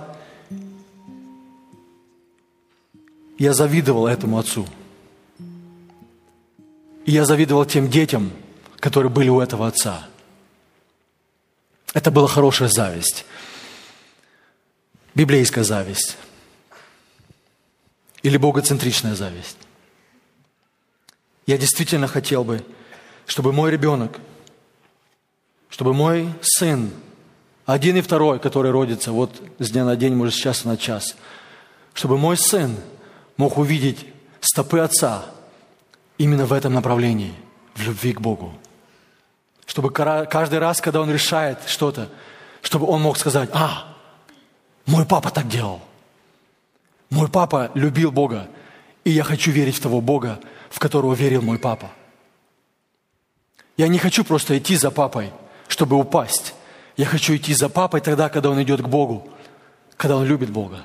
я завидовал этому отцу. И я завидовал тем детям, которые были у этого отца. Это была хорошая зависть. Библейская зависть. Или богоцентричная зависть. Я действительно хотел бы, чтобы мой ребенок, чтобы мой сын, один и второй, который родится вот с дня на день, может, с часа на час, чтобы мой сын мог увидеть стопы отца именно в этом направлении, в любви к Богу. Чтобы каждый раз, когда он решает что-то, чтобы он мог сказать: мой папа так делал. Мой папа любил Бога, и я хочу верить в того Бога, в которого верил мой папа. Я не хочу просто идти за папой, чтобы упасть. Я хочу идти за папой тогда, когда он идет к Богу, когда он любит Бога.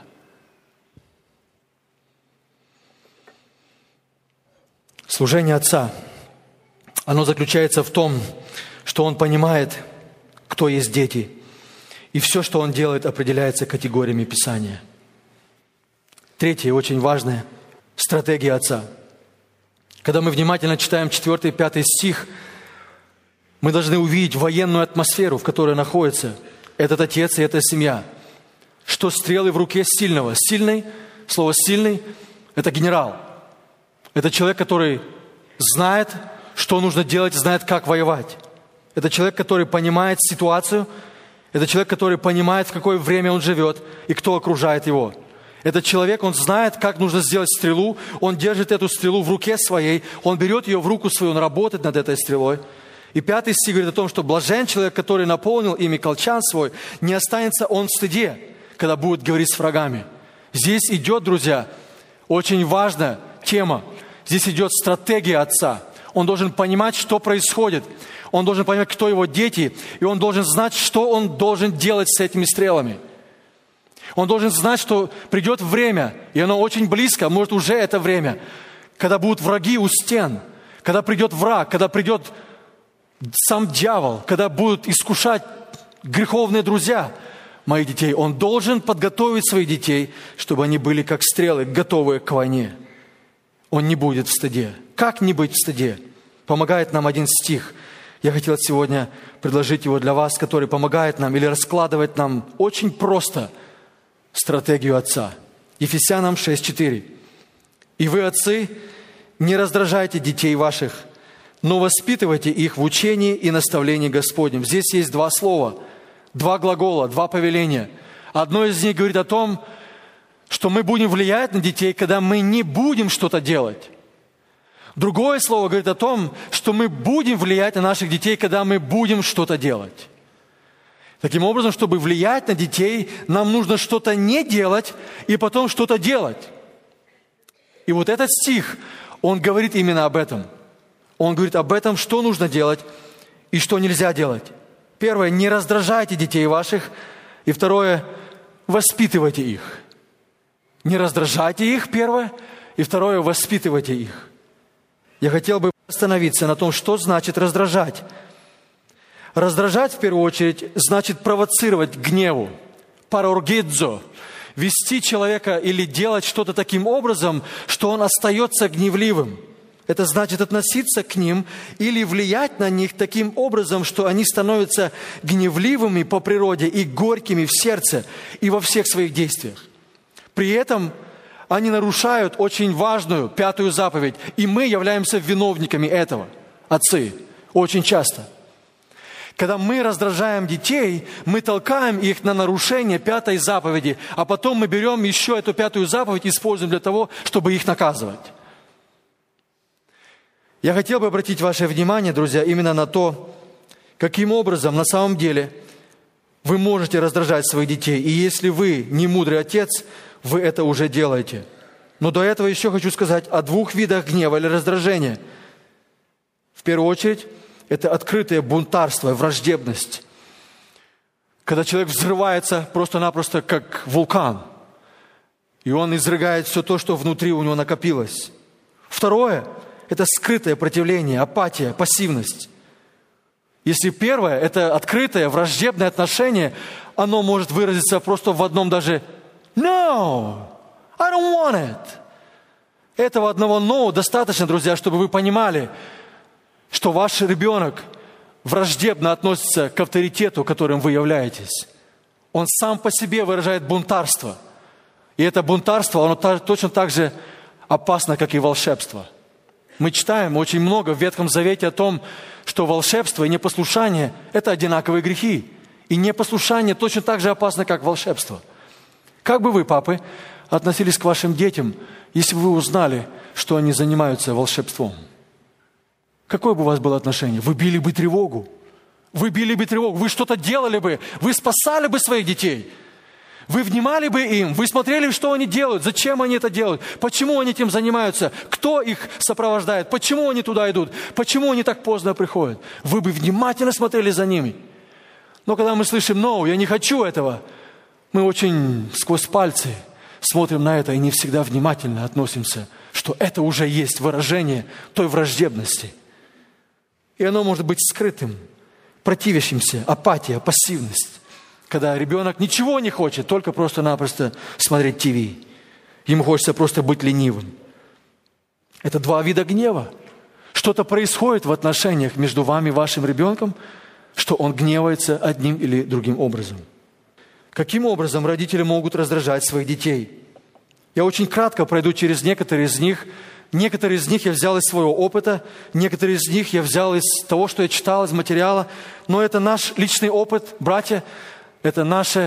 Служение отца, оно заключается в том, что он понимает, кто есть дети, и все, что он делает, определяется категориями Писания. Третье, очень важное, стратегия отца. Когда мы внимательно читаем 4 и 5 стих, мы должны увидеть военную атмосферу, в которой находится этот отец и эта семья. Что стрелы в руке сильного. Сильный, слово «сильный» – это генерал. Это человек, который знает, что нужно делать, знает, как воевать. Это человек, который понимает ситуацию. Это человек, который понимает, в какое время он живет и кто окружает его. Этот человек, он знает, как нужно сделать стрелу. Он держит эту стрелу в руке своей. Он берет ее в руку свою, он работает над этой стрелой. И 5 стих говорит о том, что блажен человек, который наполнил ими колчан свой, не останется он в стыде, когда будет говорить с врагами. Здесь идет, друзья, очень важная тема. Здесь идет стратегия отца. Он должен понимать, что происходит. Он должен понимать, кто его дети. И он должен знать, что он должен делать с этими стрелами. Он должен знать, что придет время, и оно очень близко, может уже это время, когда будут враги у стен, когда придет враг, когда придет сам дьявол, когда будут искушать греховные друзья. моих детей. Он должен подготовить своих детей, чтобы они были как стрелы, готовые к войне. Он не будет в стыде. Как не быть в стыде? Помогает нам один стих. Я хотел сегодня предложить его для вас, который помогает нам или раскладывает нам очень просто стратегию отца. Ефесянам 6:4. «И вы, отцы, не раздражайте детей ваших, но воспитывайте их в учении и наставлении Господнем». Здесь есть два слова, два глагола, два повеления. Одно из них говорит о том, что мы будем влиять на детей, когда мы не будем что-то делать. Другое слово говорит о том, что мы будем влиять на наших детей, когда мы будем что-то делать. Таким образом, чтобы влиять на детей, нам нужно что-то не делать и потом что-то делать. И вот этот стих, он говорит именно об этом. Он говорит об этом, что нужно делать и что нельзя делать. Первое, не раздражайте детей ваших. И второе, воспитывайте их. Не раздражайте их, первое. И второе, воспитывайте их. Я хотел бы остановиться на том, что значит раздражать. Раздражать, в первую очередь, значит провоцировать к гневу. Пароргидзо. Вести человека или делать что-то таким образом, что он остается гневливым. Это значит относиться к ним или влиять на них таким образом, что они становятся гневливыми по природе и горькими в сердце и во всех своих действиях. При этом они нарушают очень важную 5-ю заповедь, и мы являемся виновниками этого, отцы, очень часто. Когда мы раздражаем детей, мы толкаем их на нарушение 5-й заповеди, а потом мы берем еще эту 5-ю заповедь и используем для того, чтобы их наказывать. Я хотел бы обратить ваше внимание, друзья, именно на то, каким образом на самом деле вы можете раздражать своих детей. И если вы не мудрый отец, вы это уже делаете. Но до этого еще хочу сказать о 2 видах гнева или раздражения. В первую очередь, это открытое бунтарство, враждебность. Когда человек взрывается просто-напросто как вулкан, и он изрыгает все то, что внутри у него накопилось. Второе – это скрытое противление, апатия, пассивность. Если первое – это открытое, враждебное отношение, оно может выразиться просто в одном даже «No, I don't want it». Этого одного «no» достаточно, друзья, чтобы вы понимали, что ваш ребенок враждебно относится к авторитету, которым вы являетесь. Он сам по себе выражает бунтарство. И это бунтарство, оно точно так же опасно, как и волшебство. Мы читаем очень много в Ветхом Завете о том, что волшебство и непослушание – это одинаковые грехи. И непослушание точно так же опасно, как волшебство. Как бы вы, папы, относились к вашим детям, если бы вы узнали, что они занимаются волшебством? Какое бы у вас было отношение? Вы били бы тревогу. Вы били бы тревогу. Вы что-то делали бы. Вы спасали бы своих детей. Вы внимали бы им. Вы смотрели, что они делают. Зачем они это делают. Почему они этим занимаются. Кто их сопровождает. Почему они туда идут. Почему они так поздно приходят. Вы бы внимательно смотрели за ними. Но когда мы слышим «no», я не хочу этого, мы очень сквозь пальцы смотрим на это и не всегда внимательно относимся, что это уже есть выражение той враждебности. И оно может быть скрытым, противящимся, апатия, пассивность. Когда ребенок ничего не хочет, только просто-напросто смотреть ТВ. Ему хочется просто быть ленивым. Это 2 вида гнева. Что-то происходит в отношениях между вами и вашим ребенком, что он гневается одним или другим образом. Каким образом родители могут раздражать своих детей? Я очень кратко пройду через некоторые из них. Некоторые из них я взял из своего опыта, некоторые из них я взял из того, что я читал, из материала. Но это наш личный опыт, братья. Это наша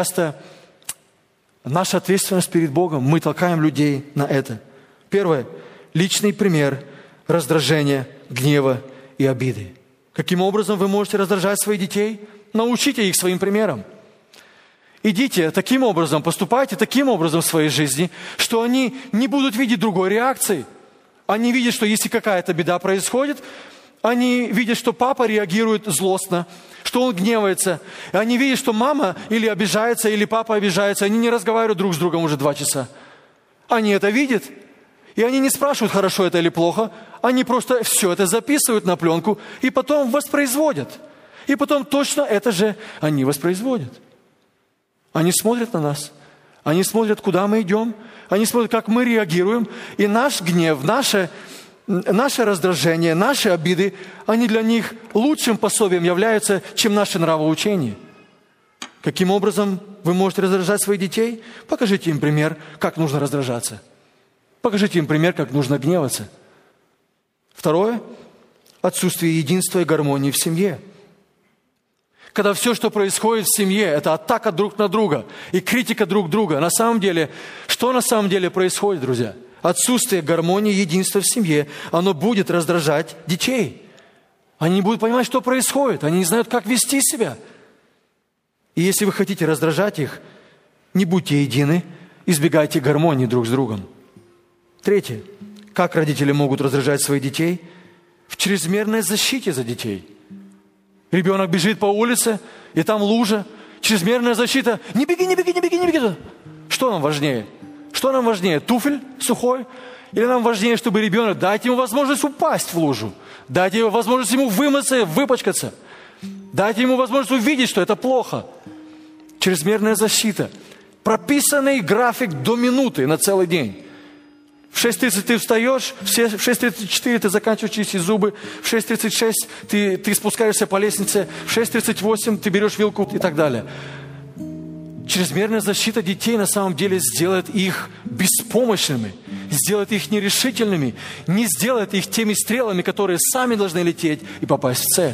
ответственность перед Богом. Мы толкаем людей на это. Первое. Личный пример раздражения, гнева и обиды. Каким образом вы можете раздражать своих детей? Научите их своим примером. Идите таким образом, поступайте таким образом в своей жизни, что они не будут видеть другой реакции. Они видят, что если какая-то беда происходит, они видят, что папа реагирует злостно, что он гневается. И они видят, что мама или обижается, или папа обижается. Они не разговаривают друг с другом уже 2 часа. Они это видят. И они не спрашивают, хорошо это или плохо. Они просто все это записывают на пленку и потом воспроизводят. И потом точно это же они воспроизводят. Они смотрят на нас. Они смотрят, куда мы идем. Они смотрят, как мы реагируем. И наш гнев, наше раздражение, наши обиды, они для них лучшим пособием являются, чем наше нравоучение. Каким образом вы можете раздражать своих детей? Покажите им пример, как нужно раздражаться. Покажите им пример, как нужно гневаться. Второе – отсутствие единства и гармонии в семье. Когда все, что происходит в семье, это атака друг на друга и критика друг друга. На самом деле, что на самом деле происходит, друзья? Отсутствие гармонии, единства в семье, оно будет раздражать детей. Они не будут понимать, что происходит. Они не знают, как вести себя. И если вы хотите раздражать их, не будьте едины, избегайте гармонии друг с другом. Третье. Как родители могут раздражать своих детей? В чрезмерной защите за детей. Ребенок бежит по улице, и там лужа. Чрезмерная защита. Не беги, не беги, не беги, не беги. Что нам важнее? Что нам важнее? Туфель сухой? Или нам важнее, чтобы ребенок, дайте ему возможность упасть в лужу. Дайте ему возможность ему вымыться, выпачкаться. Дайте ему возможность увидеть, что это плохо. Чрезмерная защита. Прописанный график до минуты на целый день. В 6:30 ты встаешь, в 6:34 ты заканчиваешь чистить зубы, в 6:36 ты спускаешься по лестнице, в 6:38 ты берешь вилку и так далее. Чрезмерная защита детей на самом деле сделает их беспомощными, сделает их нерешительными, не сделает их теми стрелами, которые сами должны лететь и попасть в цель.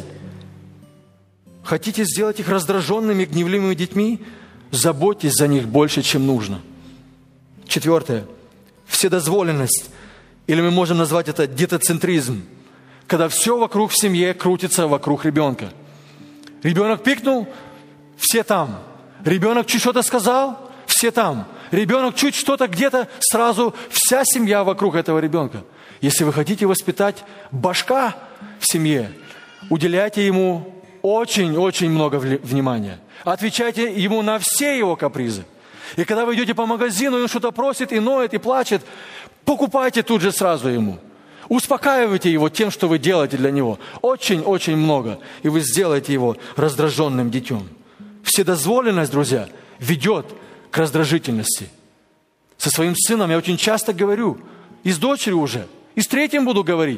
Хотите сделать их раздраженными, гневливыми детьми? Заботьтесь за них больше, чем нужно. Четвертое. Вседозволенность, или мы можем назвать это детоцентризм, когда все вокруг в семье крутится вокруг ребенка. Ребенок пикнул, все там. Ребенок чуть что-то сказал, все там. Ребенок чуть что-то где-то, сразу вся семья вокруг этого ребенка. Если вы хотите воспитать башка в семье, уделяйте ему очень-очень много внимания. Отвечайте ему на все его капризы. И когда вы идете по магазину, и он что-то просит, и ноет, и плачет, покупайте тут же сразу ему. Успокаивайте его тем, что вы делаете для него. Очень-очень много. И вы сделаете его раздраженным детем. Вседозволенность, друзья, ведет к раздражительности. Со своим сыном я очень часто говорю, и с дочерью уже, и с третьим буду говорить.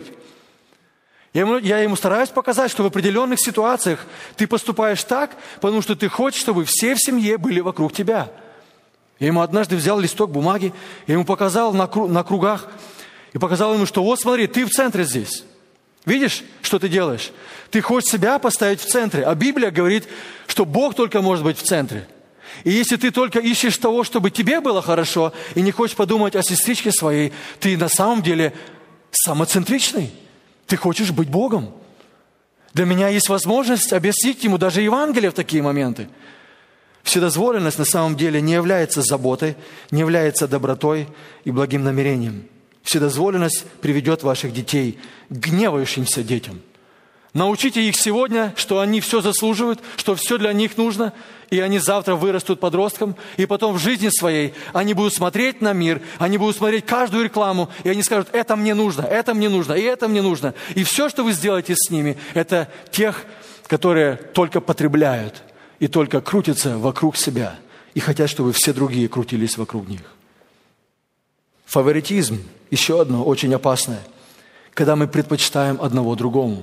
Я ему стараюсь показать, что в определенных ситуациях ты поступаешь так, потому что ты хочешь, чтобы все в семье были вокруг тебя. Я ему однажды взял листок бумаги, я ему показал на кругах, и показал ему, что вот смотри, ты в центре здесь. Видишь, что ты делаешь? Ты хочешь себя поставить в центре, а Библия говорит, что Бог только может быть в центре. И если ты только ищешь того, чтобы тебе было хорошо, и не хочешь подумать о сестричке своей, ты на самом деле самоцентричный. Ты хочешь быть Богом. Для меня есть возможность объяснить ему даже Евангелие в такие моменты. Вседозволенность на самом деле не является заботой, не является добротой и благим намерением. Вседозволенность приведет ваших детей к гневающимся детям. Научите их сегодня, что они все заслуживают, что все для них нужно, и они завтра вырастут подростком, и потом в жизни своей они будут смотреть на мир, они будут смотреть каждую рекламу, и они скажут, это мне нужно, и это мне нужно. И все, что вы сделаете с ними, это тех, которые только потребляют и только крутятся вокруг себя, и хотят, чтобы все другие крутились вокруг них. Фаворитизм – еще одно очень опасное, когда мы предпочитаем одного другому.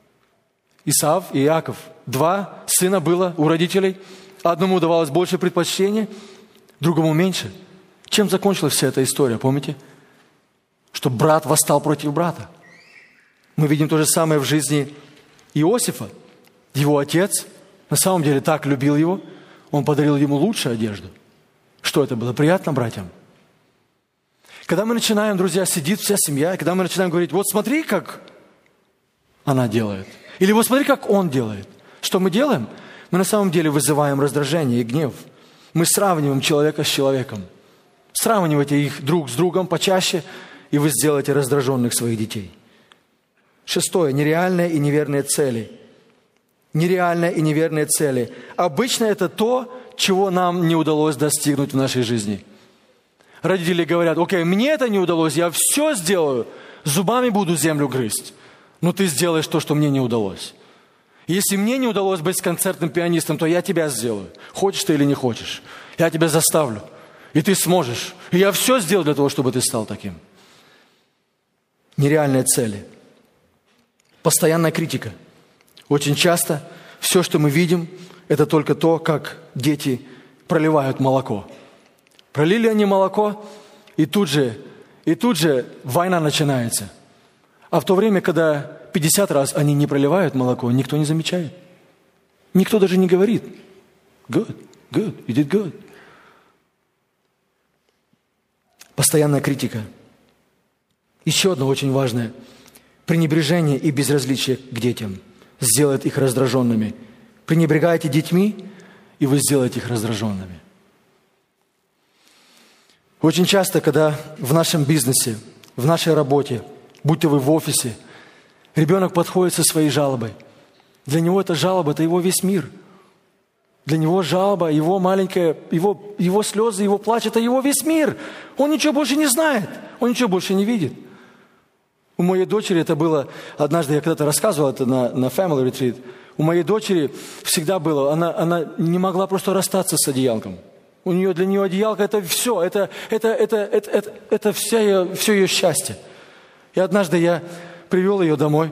Исав и Иаков. 2 сына было у родителей. Одному давалось больше предпочтения, другому меньше. Чем закончилась вся эта история, помните? Что брат восстал против брата. Мы видим то же самое в жизни Иосифа. Его отец на самом деле так любил его, он подарил ему лучшую одежду. Что это было? Приятно братьям? Когда мы начинаем, друзья, сидит вся семья, когда мы начинаем говорить, вот смотри, как она делает. Или вот смотри, как он делает. Что мы делаем? Мы на самом деле вызываем раздражение и гнев. Мы сравниваем человека с человеком. Сравнивайте их друг с другом почаще, и вы сделаете раздраженных своих детей. 6. Нереальные и неверные цели. Нереальные и неверные цели. Обычно это то, чего нам не удалось достигнуть в нашей жизни. Родители говорят, окей, мне это не удалось, я все сделаю, зубами буду землю грызть. Но ты сделаешь то, что мне не удалось. Если мне не удалось быть концертным пианистом, то я тебя сделаю. Хочешь ты или не хочешь. Я тебя заставлю. И ты сможешь. И я все сделаю для того, чтобы ты стал таким. Нереальные цели. Постоянная критика. Очень часто все, что мы видим, это только то, как дети проливают молоко. Пролили они молоко, и тут же война начинается. А в то время, когда 50 раз они не проливают молоко, никто не замечает. Никто даже не говорит. Good, you did good. Постоянная критика. Еще одно очень важное. Пренебрежение и безразличие к детям сделает их раздраженными. Пренебрегайте детьми, и вы сделаете их раздраженными. Очень часто, когда в нашем бизнесе, в нашей работе, будь то вы в офисе, ребенок подходит со своей жалобой. Для него эта жалоба – это его весь мир. Для него жалоба, его маленькая, его слезы, его плач – это его весь мир. Он ничего больше не знает, он ничего больше не видит. У моей дочери это было, однажды я когда-то рассказывал это на Family Retreat, у моей дочери всегда было, она не могла просто расстаться с одеялком. Для нее одеялка – это все, это все ее счастье. И однажды я привел ее домой,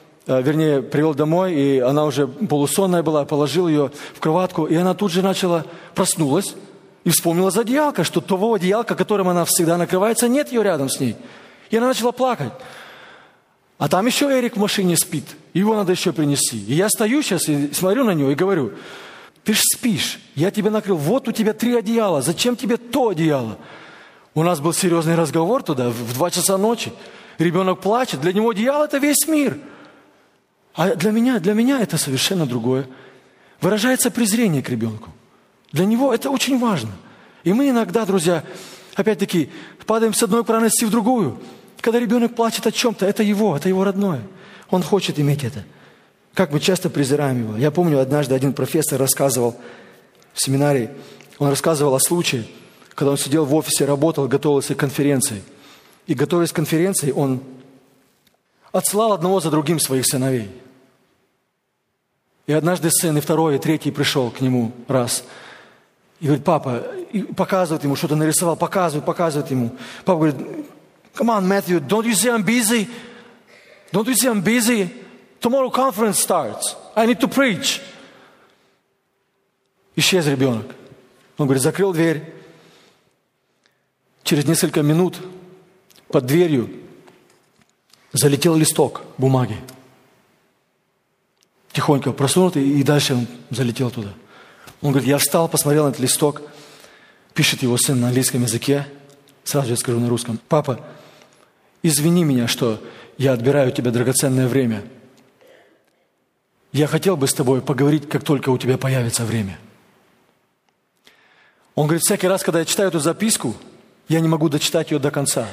и она уже полусонная была, положил ее в кроватку, и она тут же проснулась и вспомнила за одеялко, что того одеялка, которым она всегда накрывается, нет ее рядом с ней. И она начала плакать. А там еще Эрик в машине спит, его надо еще принести. И я стою сейчас и смотрю на него и говорю: ты ж спишь, я тебя накрыл, вот у тебя 3 одеяла, зачем тебе то одеяло? У нас был серьезный разговор туда в 2 часа ночи. Ребенок плачет, для него одеяло – это весь мир. А для меня это совершенно другое. Выражается презрение к ребенку. Для него это очень важно. И мы иногда, друзья, опять-таки, падаем с одной крайности в другую. Когда ребенок плачет о чем-то, это его родное. Он хочет иметь это. Как мы часто презираем его. Я помню, однажды один профессор рассказывал в семинаре, он рассказывал о случае, когда он сидел в офисе, работал, готовился к конференции. И, готовясь к конференции, он отсылал одного за другим своих сыновей. И однажды сын, и второй, и третий пришел к нему раз. И говорит: папа, и показывает ему, что-то нарисовал, показывает ему. Папа говорит: come on, Matthew, don't you see I'm busy? Don't you see I'm busy? Tomorrow conference starts. I need to preach. Исчез ребенок. Он говорит, закрыл дверь. Через несколько минут под дверью залетел листок бумаги. Тихонько просунутый, и дальше он залетел туда. Он говорит, я встал, посмотрел на этот листок. Пишет его сын на английском языке. Сразу я скажу на русском. Папа, извини меня, что я отбираю у тебя драгоценное время. Я хотел бы с тобой поговорить, как только у тебя появится время. Он говорит, всякий раз, когда я читаю эту записку, я не могу дочитать ее до конца.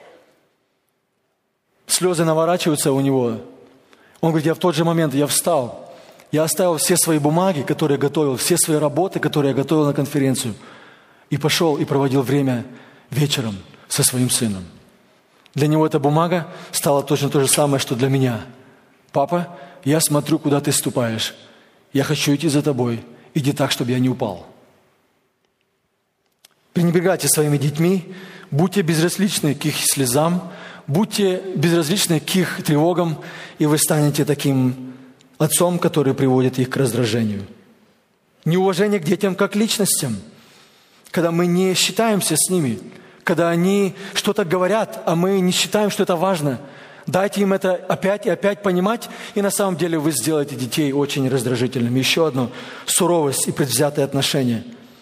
Слезы наворачиваются у него. Он говорит, в тот же момент я встал. Я оставил все свои бумаги, которые я готовил, все свои работы, которые я готовил на конференцию. И пошел и проводил время вечером со своим сыном. Для него эта бумага стала точно то же самое, что для меня. Папа, я смотрю, куда ты ступаешь. Я хочу идти за тобой. Иди так, чтобы я не упал. Пренебрегайте своими детьми, будьте безразличны к их слезам, будьте безразличны к их тревогам, и вы станете таким отцом, который приводит их к раздражению. Неуважение к детям как личностям, когда мы не считаемся с ними, когда они что-то говорят, а мы не считаем, что это важно. Дайте им это опять и опять понимать, и на самом деле вы сделаете детей очень раздражительными. Еще одно – суровость и предвзятое отношение.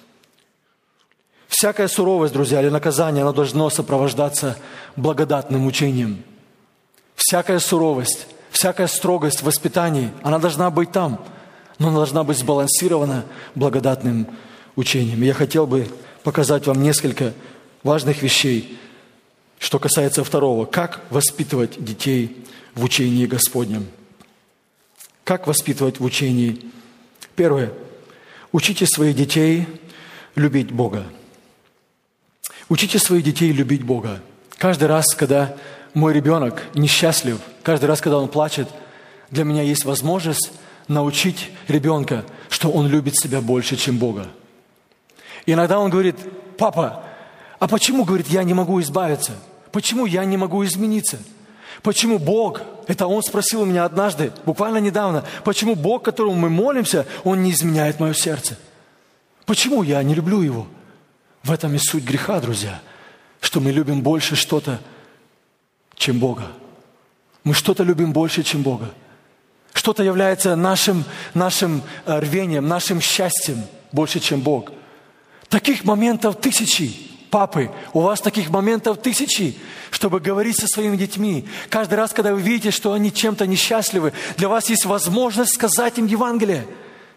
Всякая суровость, друзья, или наказание, оно должно сопровождаться благодатным учением. Всякая суровость, всякая строгость в воспитании, она должна быть там, но она должна быть сбалансирована благодатным учением. Я хотел бы показать вам несколько важных вещей, что касается второго. Как воспитывать детей в учении Господнем? Как воспитывать в учении? Первое. Учите своих детей любить Бога. Учите своих детей любить Бога. Каждый раз, когда мой ребенок несчастлив, каждый раз, когда он плачет, для меня есть возможность научить ребенка, что он любит себя больше, чем Бога. Иногда он говорит: папа, а почему, говорит, я не могу избавиться? Почему я не могу измениться? Почему Бог, это он спросил у меня однажды, буквально недавно, почему Бог, которому мы молимся, он не изменяет мое сердце? Почему я не люблю его? В этом и суть греха, друзья, что мы любим больше что-то, чем Бога. Мы что-то любим больше, чем Бога. Что-то является нашим рвением, нашим счастьем больше, чем Бог. Таких моментов тысячи. Папы, у вас таких моментов тысячи, чтобы говорить со своими детьми. Каждый раз, когда вы видите, что они чем-то несчастливы, для вас есть возможность сказать им Евангелие.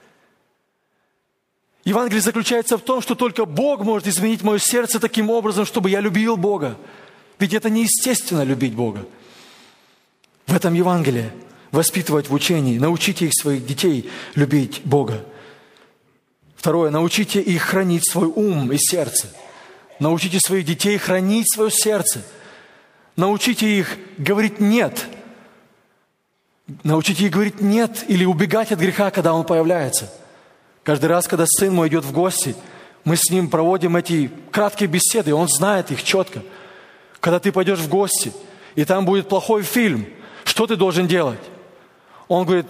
Евангелие заключается в том, что только Бог может изменить мое сердце таким образом, чтобы я любил Бога. Ведь это неестественно любить Бога. В этом Евангелие. Воспитывать в учении. Научите их, своих детей, любить Бога. Второе. Научите их хранить свой ум и сердце. Научите своих детей хранить свое сердце. Научите их говорить «нет». Научите их говорить «нет» или убегать от греха, когда он появляется. Каждый раз, когда сын мой идет в гости, мы с ним проводим эти краткие беседы, он знает их четко. Когда ты пойдешь в гости, и там будет плохой фильм, что ты должен делать? Он говорит,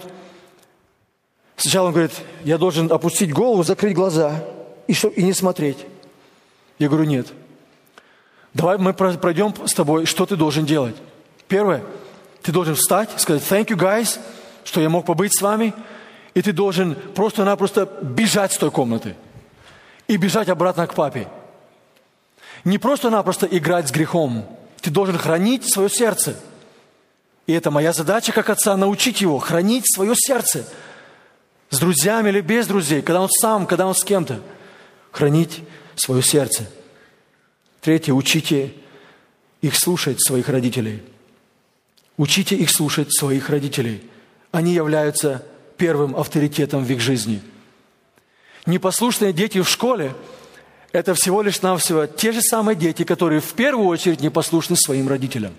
сначала он говорит, я должен опустить голову, закрыть глаза и не смотреть. Я говорю, нет. Давай мы пройдем с тобой, что ты должен делать. Первое, ты должен встать, сказать thank you guys, что я мог побыть с вами. И ты должен просто-напросто бежать с той комнаты. И бежать обратно к папе. Не просто-напросто играть с грехом. Ты должен хранить свое сердце. И это моя задача как отца, научить его хранить свое сердце. С друзьями или без друзей, когда он сам, когда он с кем-то. Хранить свое сердце. Третье, учите их слушать своих родителей. Учите их слушать своих родителей. Они являются первым авторитетом в их жизни. Непослушные дети в школе – это всего лишь навсего те же самые дети, которые в первую очередь непослушны своим родителям.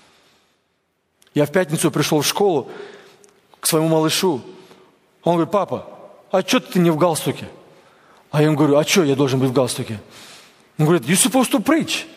Я в пятницу пришел в школу к своему малышу. Он говорит, папа, а что ты не в галстуке? А я ему говорю, а что я должен быть в галстуке? Он говорит, you're supposed to preach.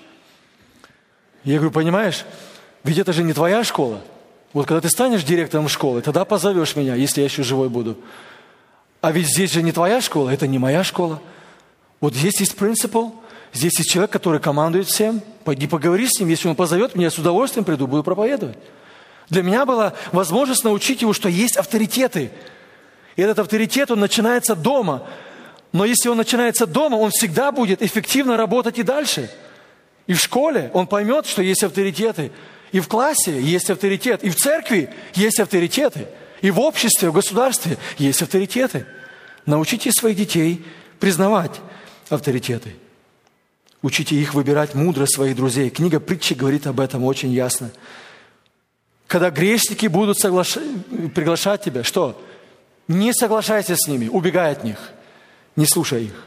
Я говорю, понимаешь, ведь это же не твоя школа. Вот когда ты станешь директором школы, тогда позовешь меня, если я еще живой буду. А ведь здесь же не твоя школа, это не моя школа. Вот здесь есть принципал, здесь есть человек, который командует всем. Пойди поговори с ним, если он позовет меня, с удовольствием приду, буду проповедовать. Для меня была возможность научить его, что есть авторитеты. И этот авторитет, он начинается дома. Но если он начинается дома, он всегда будет эффективно работать и дальше. И в школе он поймет, что есть авторитеты. И в классе есть авторитет, и в церкви есть авторитеты, и в обществе, в государстве есть авторитеты. Научите своих детей признавать авторитеты. Учите их выбирать мудро своих друзей. Книга Притчи говорит об этом очень ясно. Когда грешники будут приглашать тебя, что? Не соглашайся с ними, убегай от них, не слушай их.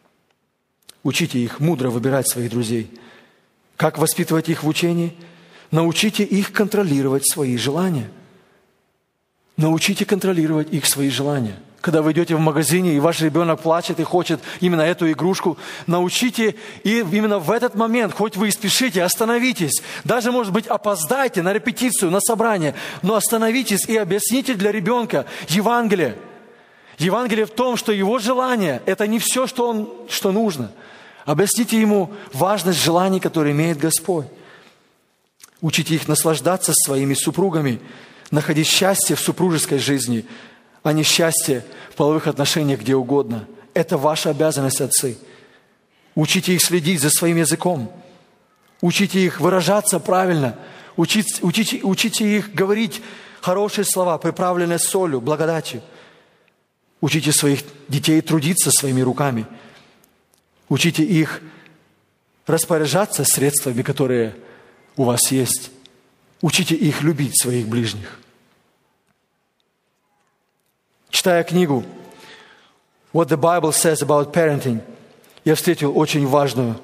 Учите их мудро выбирать своих друзей. Как воспитывать их в учении? Научите их контролировать свои желания. Научите контролировать их свои желания. Когда вы идете в магазине, и ваш ребенок плачет и хочет именно эту игрушку, научите, и именно в этот момент, хоть вы и спешите, остановитесь. Даже, может быть, опоздайте на репетицию, на собрание, но остановитесь и объясните для ребенка Евангелие. Евангелие в том, что его желание – это не все, что нужно. Объясните ему важность желаний, которые имеет Господь. Учите их наслаждаться своими супругами, находить счастье в супружеской жизни, а не счастье в половых отношениях где угодно. Это ваша обязанность, отцы. Учите их следить за своим языком. Учите их выражаться правильно. Учите их говорить хорошие слова, приправленные солью, благодатью. Учите своих детей трудиться своими руками. Учите их распоряжаться средствами, которые у вас есть. Учите их любить своих ближних. Читая книгу What the Bible Says About Parenting, я встретил очень важную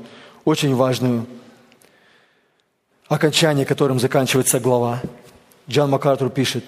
окончание, которым заканчивается глава. Джон МакАртур пишет: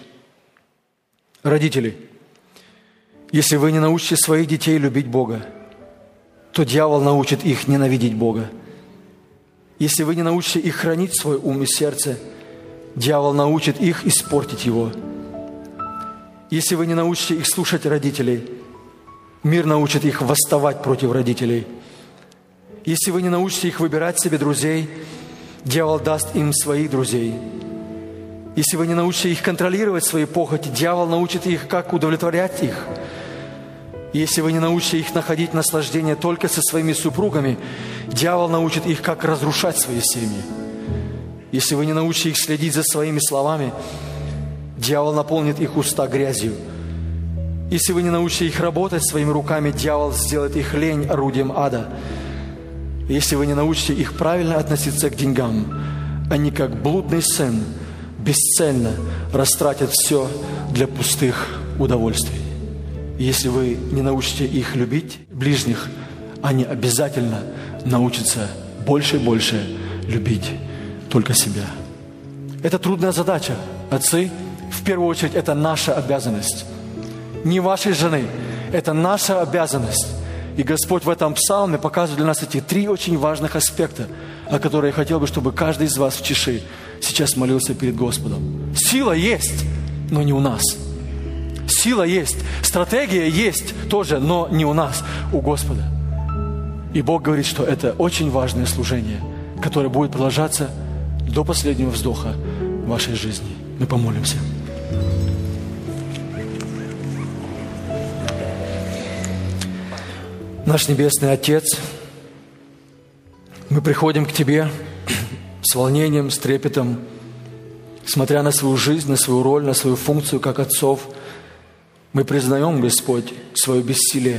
родители, если вы не научите своих детей любить Бога, то дьявол научит их ненавидеть Бога. Если вы не научите их хранить свой ум и сердце, дьявол научит их испортить его. Если вы не научите их слушать родителей, мир научит их восставать против родителей. Если вы не научите их выбирать себе друзей, дьявол даст им своих друзей. Если вы не научите их контролировать свои похоти, дьявол научит их, как удовлетворять их. Если вы не научите их находить наслаждение только со своими супругами, дьявол научит их, как разрушать свои семьи. Если вы не научите их следить за своими словами, дьявол наполнит их уста грязью. Если вы не научите их работать своими руками, дьявол сделает их лень орудием ада. Если вы не научите их правильно относиться к деньгам, они, как блудный сын, бесцельно растратят все для пустых удовольствий. Если вы не научите их любить ближних, они обязательно научатся больше и больше любить только себя. Это трудная задача, отцы. В первую очередь, это наша обязанность. Не вашей жены, это наша обязанность. И Господь в этом псалме показывает для нас эти 3 очень важных аспекта, о которых я хотел бы, чтобы каждый из вас в тиши сейчас молился перед Господом. Сила есть, но не у нас. Сила есть, стратегия есть тоже, но не у нас, у Господа. И Бог говорит, что это очень важное служение, которое будет продолжаться до последнего вздоха вашей жизни. Мы помолимся. Наш Небесный Отец, мы приходим к Тебе с волнением, с трепетом, смотря на свою жизнь, на свою роль, на свою функцию как отцов. Мы признаем, Господь, свое бессилие.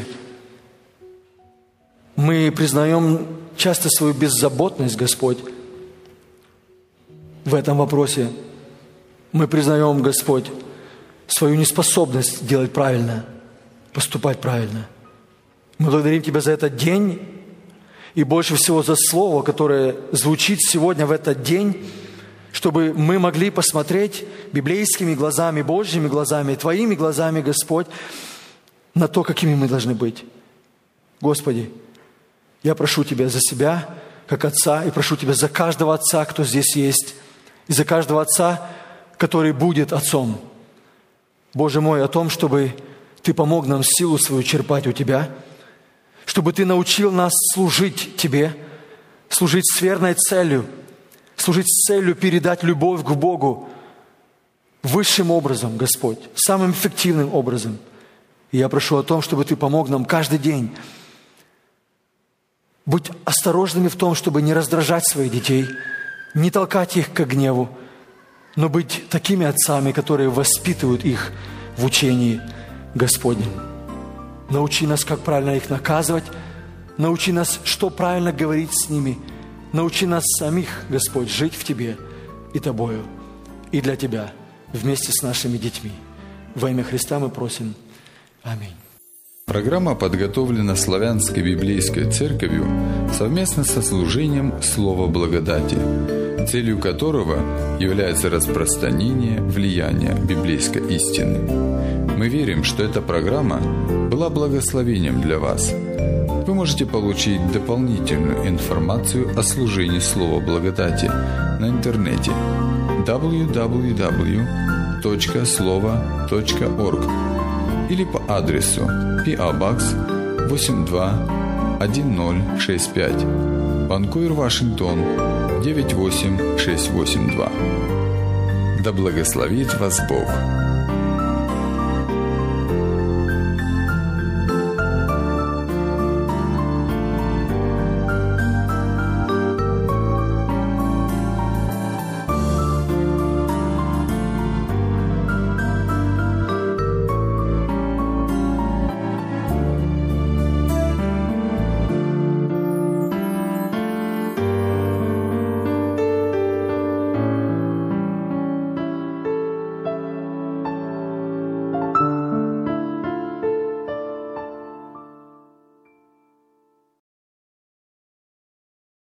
Мы признаем часто свою беззаботность, Господь, в этом вопросе. Мы признаем, Господь, свою неспособность делать правильно, поступать правильно. Мы благодарим Тебя за этот день и больше всего за слово, которое звучит сегодня в этот день, чтобы мы могли посмотреть библейскими глазами, Божьими глазами, Твоими глазами, Господь, на то, какими мы должны быть. Господи, я прошу Тебя за себя, как отца, и прошу Тебя за каждого отца, кто здесь есть, и за каждого отца, который будет отцом. Боже мой, о том, чтобы Ты помог нам силу свою черпать у Тебя, чтобы Ты научил нас служить Тебе, служить с верной целью, служить с целью передать любовь к Богу высшим образом, Господь, самым эффективным образом. И я прошу о том, чтобы Ты помог нам каждый день быть осторожными в том, чтобы не раздражать своих детей, не толкать их к гневу, но быть такими отцами, которые воспитывают их в учении Господнем. Научи нас, как правильно их наказывать. Научи нас, что правильно говорить с ними. Научи нас самих, Господь, жить в Тебе и Тобою, и для Тебя, вместе с нашими детьми. Во имя Христа мы просим. Аминь. Программа подготовлена Славянской библейской церковью совместно со служением Слова Благодати, целью которого является распространение влияния библейской истины. Мы верим, что эта программа была благословением для вас. Вы можете получить дополнительную информацию о служении Слова Благодати на интернете www.slovo.org или по адресу PO Box 821065, Ванкувер, Вашингтон 98682. Да благословит вас Бог!